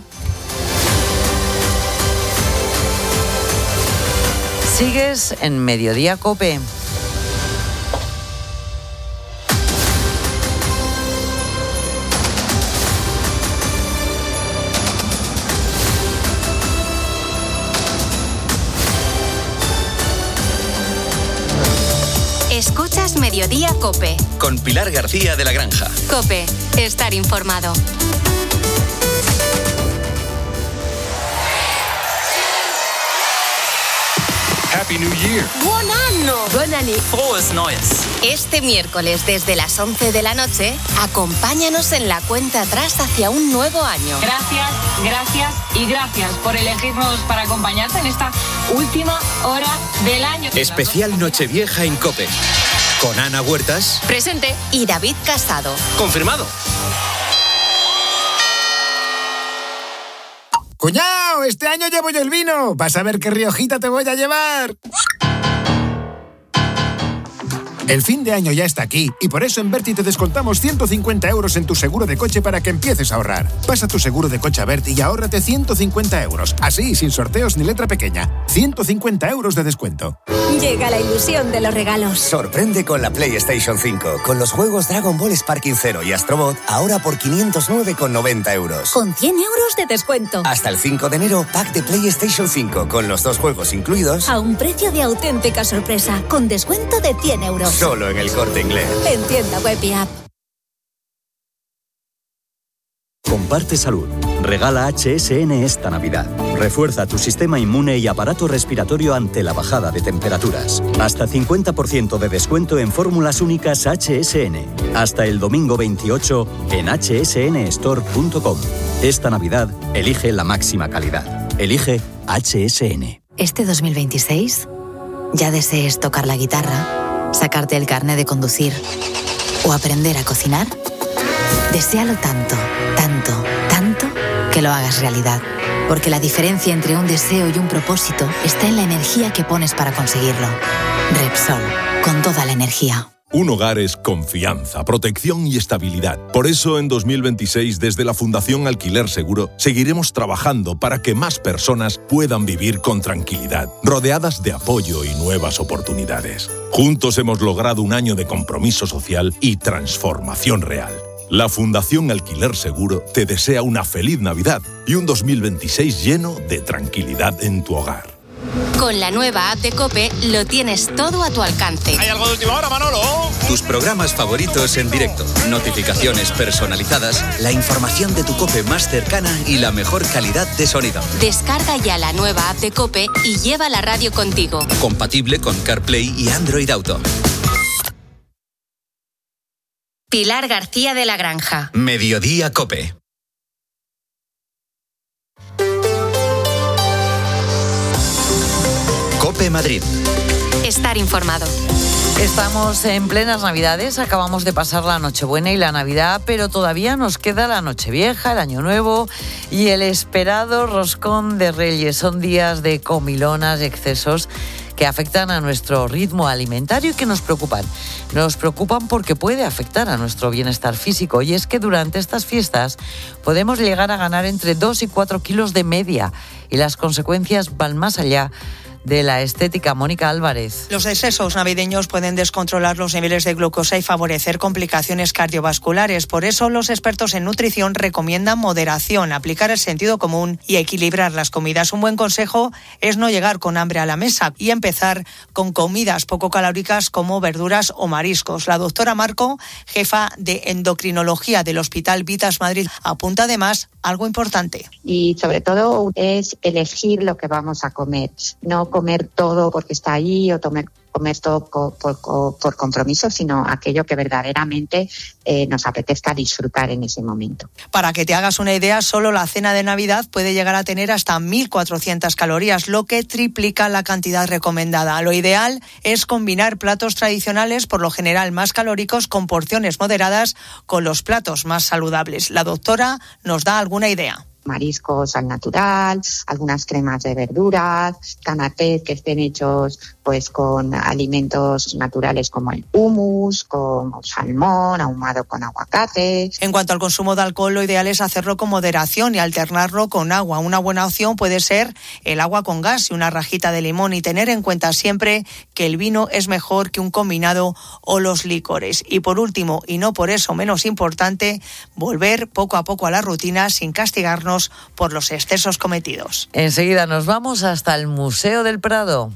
Sigues en Mediodía COPE. Escuchas Mediodía COPE. Con Pilar García de la Granja. COPE. Estar informado. Happy New Year. ¡Buon anno! ¡Buon anni! Frohes Neues. Este miércoles desde las 11 de la noche, acompáñanos en la cuenta atrás hacia un nuevo año. Gracias por elegirnos para acompañarte en esta última hora del año. Especial Nochevieja en COPE. Con Ana Huertas. Presente. Y David Casado. Confirmado. ¡Cuñao! Este año llevo yo el vino. Vas a ver qué riojita te voy a llevar. El fin de año ya está aquí y por eso en Berti te descontamos 150 euros en tu seguro de coche para que empieces a ahorrar. Pasa tu seguro de coche a Berti y ahórrate 150 euros. Así, sin sorteos ni letra pequeña. 150 euros de descuento. Llega la ilusión de los regalos. Sorprende con la PlayStation 5. Con los juegos Dragon Ball Sparking Zero y Astrobot, ahora por 509,90 euros. Con 100 euros de descuento. Hasta el 5 de enero, pack de PlayStation 5 con los 2 juegos incluidos. A un precio de auténtica sorpresa, con descuento de 100 euros. Solo en el Corte Inglés. En tienda web y app. Comparte salud. Regala HSN esta Navidad. Refuerza tu sistema inmune y aparato respiratorio ante la bajada de temperaturas. Hasta 50% de descuento en fórmulas únicas HSN. Hasta el domingo 28 en hsnstore.com. Esta Navidad, elige la máxima calidad. Elige HSN. Este 2026, ¿ya desees tocar la guitarra, sacarte el carnet de conducir o aprender a cocinar? Deséalo tanto, tanto, tanto que lo hagas realidad. Porque la diferencia entre un deseo y un propósito está en la energía que pones para conseguirlo. Repsol, con toda la energía. Un hogar es confianza, protección y estabilidad. Por eso, en 2026, desde la Fundación Alquiler Seguro, seguiremos trabajando para que más personas puedan vivir con tranquilidad, rodeadas de apoyo y nuevas oportunidades. Juntos hemos logrado un año de compromiso social y transformación real. La Fundación Alquiler Seguro te desea una feliz Navidad y un 2026 lleno de tranquilidad en tu hogar. Con la nueva app de COPE lo tienes todo a tu alcance. ¿Hay algo de última hora, Manolo? Tus programas favoritos en directo, notificaciones personalizadas, la información de tu COPE más cercana y la mejor calidad de sonido. Descarga ya la nueva app de COPE y lleva la radio contigo. Compatible con CarPlay y Android Auto. Pilar García de la Granja. Mediodía COPE. COPE Madrid. Estar informado. Estamos en plenas Navidades, acabamos de pasar la Nochebuena y la Navidad, pero todavía nos queda la Nochevieja, el Año Nuevo y el esperado Roscón de Reyes. Son días de comilonas y excesos que afectan a nuestro ritmo alimentario y que nos preocupan. Nos preocupan porque puede afectar a nuestro bienestar físico, y es que durante estas fiestas podemos llegar a ganar entre 2 y 4 kilos de media, y las consecuencias van más allá de la estética, Mónica Álvarez. Los excesos navideños pueden descontrolar los niveles de glucosa y favorecer complicaciones cardiovasculares. Por eso los expertos en nutrición recomiendan moderación, aplicar el sentido común y equilibrar las comidas. Un buen consejo es no llegar con hambre a la mesa y empezar con comidas poco calóricas como verduras o mariscos. La doctora Marco, jefa de endocrinología del Hospital Vitas Madrid, apunta además algo importante. Y sobre todo es elegir lo que vamos a comer, no comer todo porque está ahí o comer todo por compromiso, sino aquello que verdaderamente nos apetezca disfrutar en ese momento. Para que te hagas una idea, solo la cena de Navidad puede llegar a tener hasta 1.400 calorías, lo que triplica la cantidad recomendada. Lo ideal es combinar platos tradicionales, por lo general más calóricos, con porciones moderadas, con los platos más saludables. La doctora nos da alguna idea. Mariscos al natural, algunas cremas de verduras, canapés que estén hechos pues con alimentos naturales como el hummus, como salmón ahumado con aguacate. En cuanto al consumo de alcohol, lo ideal es hacerlo con moderación y alternarlo con agua. Una buena opción puede ser el agua con gas y una rajita de limón, y tener en cuenta siempre que el vino es mejor que un combinado o los licores. Y por último, y no por eso menos importante, volver poco a poco a la rutina sin castigarnos por los excesos cometidos. Enseguida nos vamos hasta el Museo del Prado.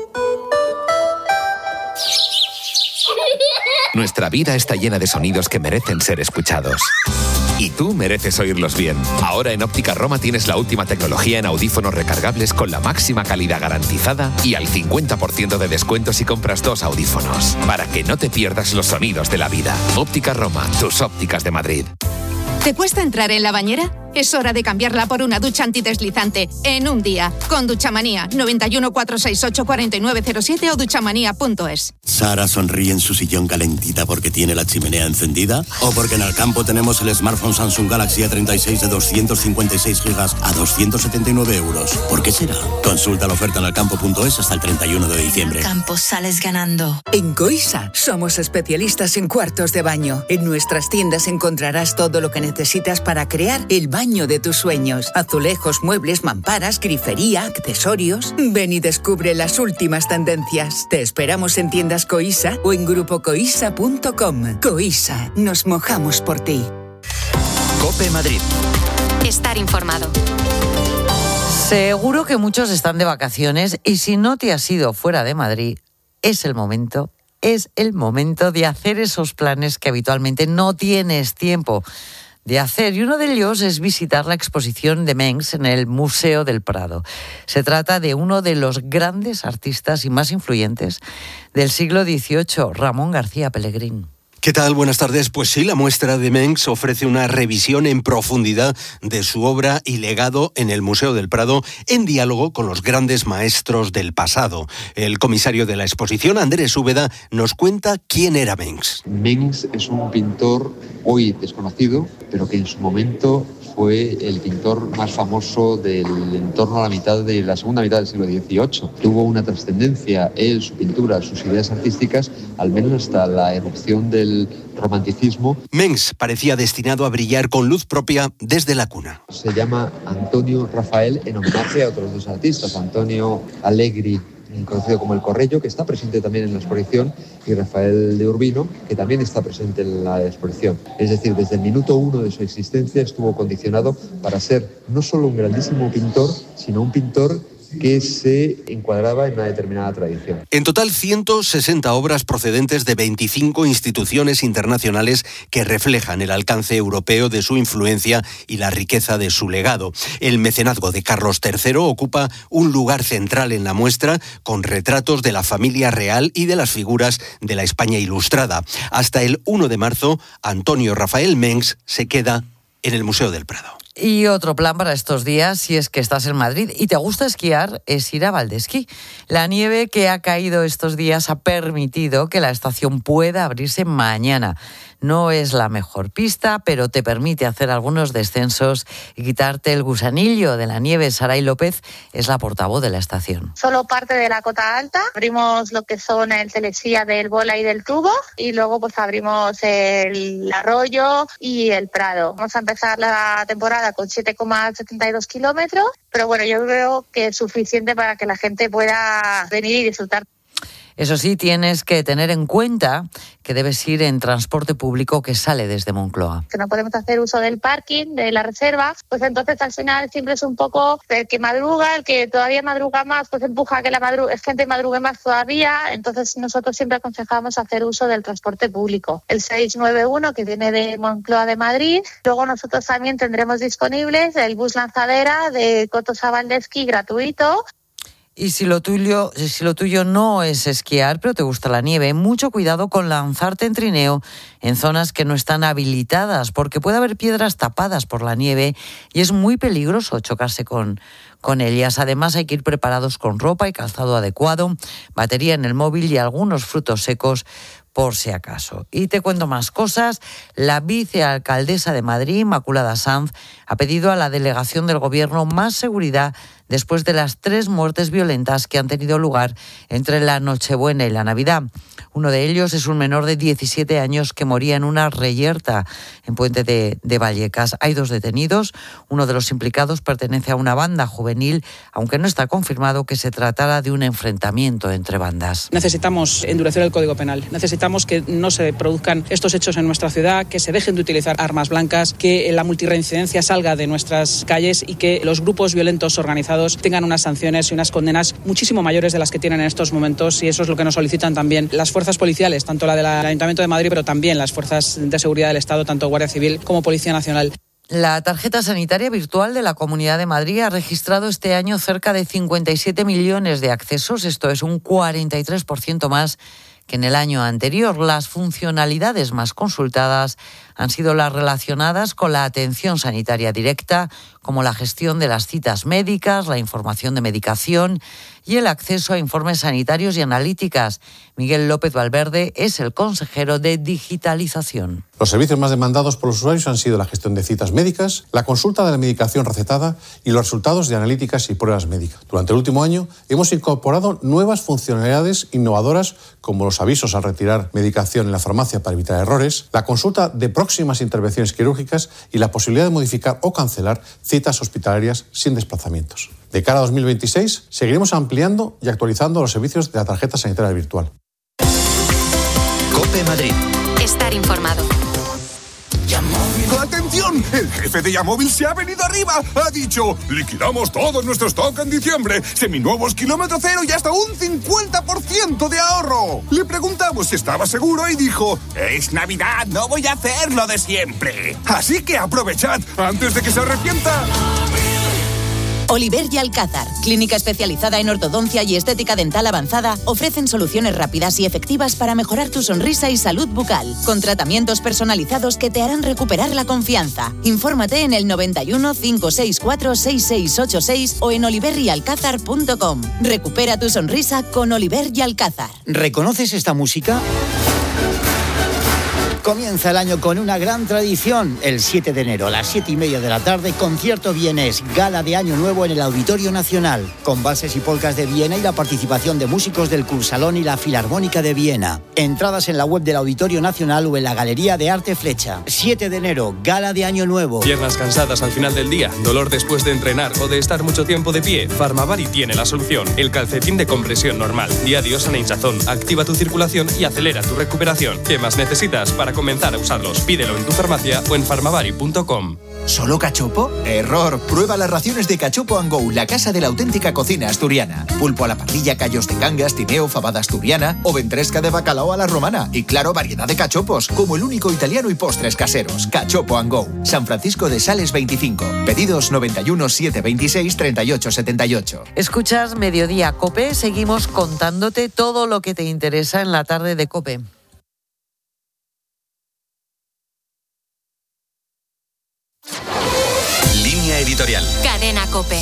Nuestra vida está llena de sonidos que merecen ser escuchados. Y tú mereces oírlos bien. Ahora en Óptica Roma tienes la última tecnología en audífonos recargables con la máxima calidad garantizada y al 50% de descuento si compras 2 audífonos. Para que no te pierdas los sonidos de la vida. Óptica Roma, tus ópticas de Madrid. ¿Te cuesta entrar en la bañera? Es hora de cambiarla por una ducha antideslizante en un día. Con Duchamanía, 91 468 4907 o duchamanía.es. Sara sonríe en su sillón calentita porque tiene la chimenea encendida, o porque en el campo tenemos el smartphone Samsung Galaxy A36 de 256 gigas a 279 euros. ¿Por qué será? Consulta la oferta en alcampo.es hasta el 31 de diciembre. Campos sales ganando. En Coisa somos especialistas en cuartos de baño. En nuestras tiendas encontrarás todo lo que necesitas para crear el baño de tus sueños. Azulejos, muebles, mamparas, grifería, accesorios. Ven y descubre las últimas tendencias. Te esperamos en tiendas Coisa o en grupocoisa.com. Coisa, nos mojamos por ti. COPE Madrid. Estar informado. Seguro que muchos están de vacaciones y si no te has ido fuera de Madrid, es el momento de hacer esos planes que habitualmente no tienes tiempo de hacer, y uno de ellos es visitar la exposición de Mengs en el Museo del Prado. Se trata de uno de los grandes artistas y más influyentes del siglo XVIII, Ramón García Pellegrín. ¿Qué tal? Buenas tardes. Pues sí, la muestra de Mengs ofrece una revisión en profundidad de su obra y legado en el Museo del Prado, en diálogo con los grandes maestros del pasado. El comisario de la exposición, Andrés Úbeda, nos cuenta quién era Mengs. Mengs es un pintor hoy desconocido, pero que en su momento fue el pintor más famoso del entorno a la segunda mitad del siglo XVIII. Tuvo una trascendencia, él, su pintura, sus ideas artísticas, al menos hasta la erupción del romanticismo. Mengs parecía destinado a brillar con luz propia desde la cuna. Se llama Antonio Rafael en homenaje a otros 2 artistas, Antonio Allegri, conocido como El Corrello, que está presente también en la exposición, y Rafael de Urbino, que también está presente en la exposición. Es decir, desde el minuto 1 de su existencia estuvo condicionado para ser no solo un grandísimo pintor, sino un pintor que se encuadraba en una determinada tradición. En total, 160 obras procedentes de 25 instituciones internacionales que reflejan el alcance europeo de su influencia y la riqueza de su legado. El mecenazgo de Carlos III ocupa un lugar central en la muestra, con retratos de la familia real y de las figuras de la España ilustrada. Hasta el 1 de marzo, Antonio Rafael Mengs se queda en el Museo del Prado. Y otro plan para estos días, si es que estás en Madrid y te gusta esquiar, es ir a Valdesquí. La nieve que ha caído estos días ha permitido que la estación pueda abrirse mañana. No es la mejor pista, pero te permite hacer algunos descensos y quitarte el gusanillo de la nieve. Saray López es la portavoz de la estación. Solo parte de la cota alta. Abrimos lo que son el telesilla del Bola y del Tubo y luego pues abrimos el Arroyo y el Prado. Vamos a empezar la temporada con 7,72 kilómetros, pero bueno, yo creo que es suficiente para que la gente pueda venir y disfrutar. Eso sí, tienes que tener en cuenta que debes ir en transporte público que sale desde Moncloa. Que no podemos hacer uso del parking, de la reserva, pues entonces al final siempre es un poco el que madruga, el que todavía madruga más, pues empuja a que la gente madrugue más todavía. Entonces nosotros siempre aconsejamos hacer uso del transporte público. El 691 que viene de Moncloa de Madrid. Luego nosotros también tendremos disponibles el bus lanzadera de Cotos a Valdezki gratuito. Y si lo tuyo no es esquiar, pero te gusta la nieve, mucho cuidado con lanzarte en trineo en zonas que no están habilitadas, porque puede haber piedras tapadas por la nieve y es muy peligroso chocarse con ellas. Además, hay que ir preparados con ropa y calzado adecuado, batería en el móvil y algunos frutos secos por si acaso. Y te cuento más cosas. La vicealcaldesa de Madrid, Inmaculada Sanz, ha pedido a la delegación del Gobierno más seguridad después de las 3 muertes violentas que han tenido lugar entre la Nochebuena y la Navidad. Uno de ellos es un menor de 17 años que moría en una reyerta en Puente de Vallecas. Hay 2 detenidos. Uno de los implicados pertenece a una banda juvenil, aunque no está confirmado que se tratara de un enfrentamiento entre bandas. Necesitamos endurecer el Código Penal. Necesitamos que no se produzcan estos hechos en nuestra ciudad, que se dejen de utilizar armas blancas, que la multirreincidencia salga de nuestras calles y que los grupos violentos organizados tengan unas sanciones y unas condenas muchísimo mayores de las que tienen en estos momentos, y eso es lo que nos solicitan también las fuerzas policiales, tanto la del Ayuntamiento de Madrid, pero también las fuerzas de seguridad del Estado, tanto Guardia Civil como Policía Nacional. La tarjeta sanitaria virtual de la Comunidad de Madrid ha registrado este año cerca de 57 millones de accesos, esto es un 43% más que en el año anterior. Las funcionalidades más consultadas han sido las relacionadas con la atención sanitaria directa, como la gestión de las citas médicas, la información de medicación y el acceso a informes sanitarios y analíticas. Miguel López Valverde es el consejero de Digitalización. Los servicios más demandados por los usuarios han sido la gestión de citas médicas, la consulta de la medicación recetada y los resultados de analíticas y pruebas médicas. Durante el último año hemos incorporado nuevas funcionalidades innovadoras como los avisos al retirar medicación en la farmacia para evitar errores, la consulta de próximas intervenciones quirúrgicas y la posibilidad de modificar o cancelar citas hospitalarias sin desplazamientos. De cara a 2026, seguiremos ampliando y actualizando los servicios de la tarjeta sanitaria virtual. COPE Madrid. Estar informado. ¡Atención! El jefe de Yamóvil se ha venido arriba. Ha dicho, liquidamos todo nuestro stock en diciembre. Seminuevos kilómetro cero y hasta un 50% de ahorro. Le preguntamos si estaba seguro y dijo, es Navidad, no voy a hacer lo de siempre. Así que aprovechad antes de que se arrepienta. Oliver y Alcázar, clínica especializada en ortodoncia y estética dental avanzada, ofrecen soluciones rápidas y efectivas para mejorar tu sonrisa y salud bucal, con tratamientos personalizados que te harán recuperar la confianza. Infórmate en el 91 564 6686 o en oliveryalcázar.com. Recupera tu sonrisa con Oliver y Alcázar. ¿Reconoces esta música? Comienza el año con una gran tradición. El 7 de enero a las 7:30 de la tarde, concierto vienés, gala de Año Nuevo en el Auditorio Nacional, con valses y polcas de Viena y la participación de músicos del Cursalón y la Filarmónica de Viena. Entradas en la web del Auditorio Nacional o en la Galería de Arte Flecha. 7 de enero, gala de Año Nuevo. Piernas cansadas al final del día, dolor después de entrenar o de estar mucho tiempo de pie. Farmavari tiene la solución. El calcetín de compresión normal. Diario sana hinchazón, activa tu circulación y acelera tu recuperación. ¿Qué más necesitas para comenzar a usarlos? Pídelo en tu farmacia o en farmavari.com. ¿Solo cachopo? Error. Prueba las raciones de Cachopo & Go, la casa de la auténtica cocina asturiana. Pulpo a la parrilla, callos de cangas, tineo, fabada asturiana o ventresca de bacalao a la romana. Y claro, variedad de cachopos, como el único italiano y postres caseros. Cachopo & Go. San Francisco de Sales 25. Pedidos 91 726 38 78. Escuchas Mediodía COPE. Seguimos contándote todo lo que te interesa en la tarde de COPE. Línea editorial. Cadena COPE.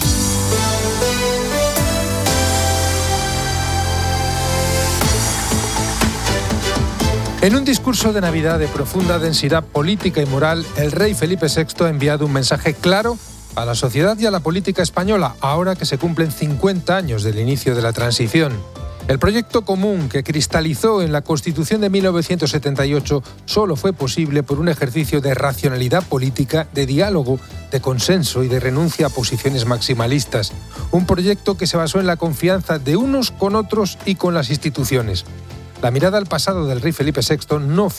En un discurso de Navidad de profunda densidad política y moral, el rey Felipe VI ha enviado un mensaje claro a la sociedad y a la política española, ahora que se cumplen 50 años del inicio de la transición. El proyecto común que cristalizó en la Constitución de 1978 solo fue posible por un ejercicio de racionalidad política, de diálogo, de consenso y de renuncia a posiciones maximalistas. Un proyecto que se basó en la confianza de unos con otros y con las instituciones. La mirada al pasado del rey Felipe VI no fue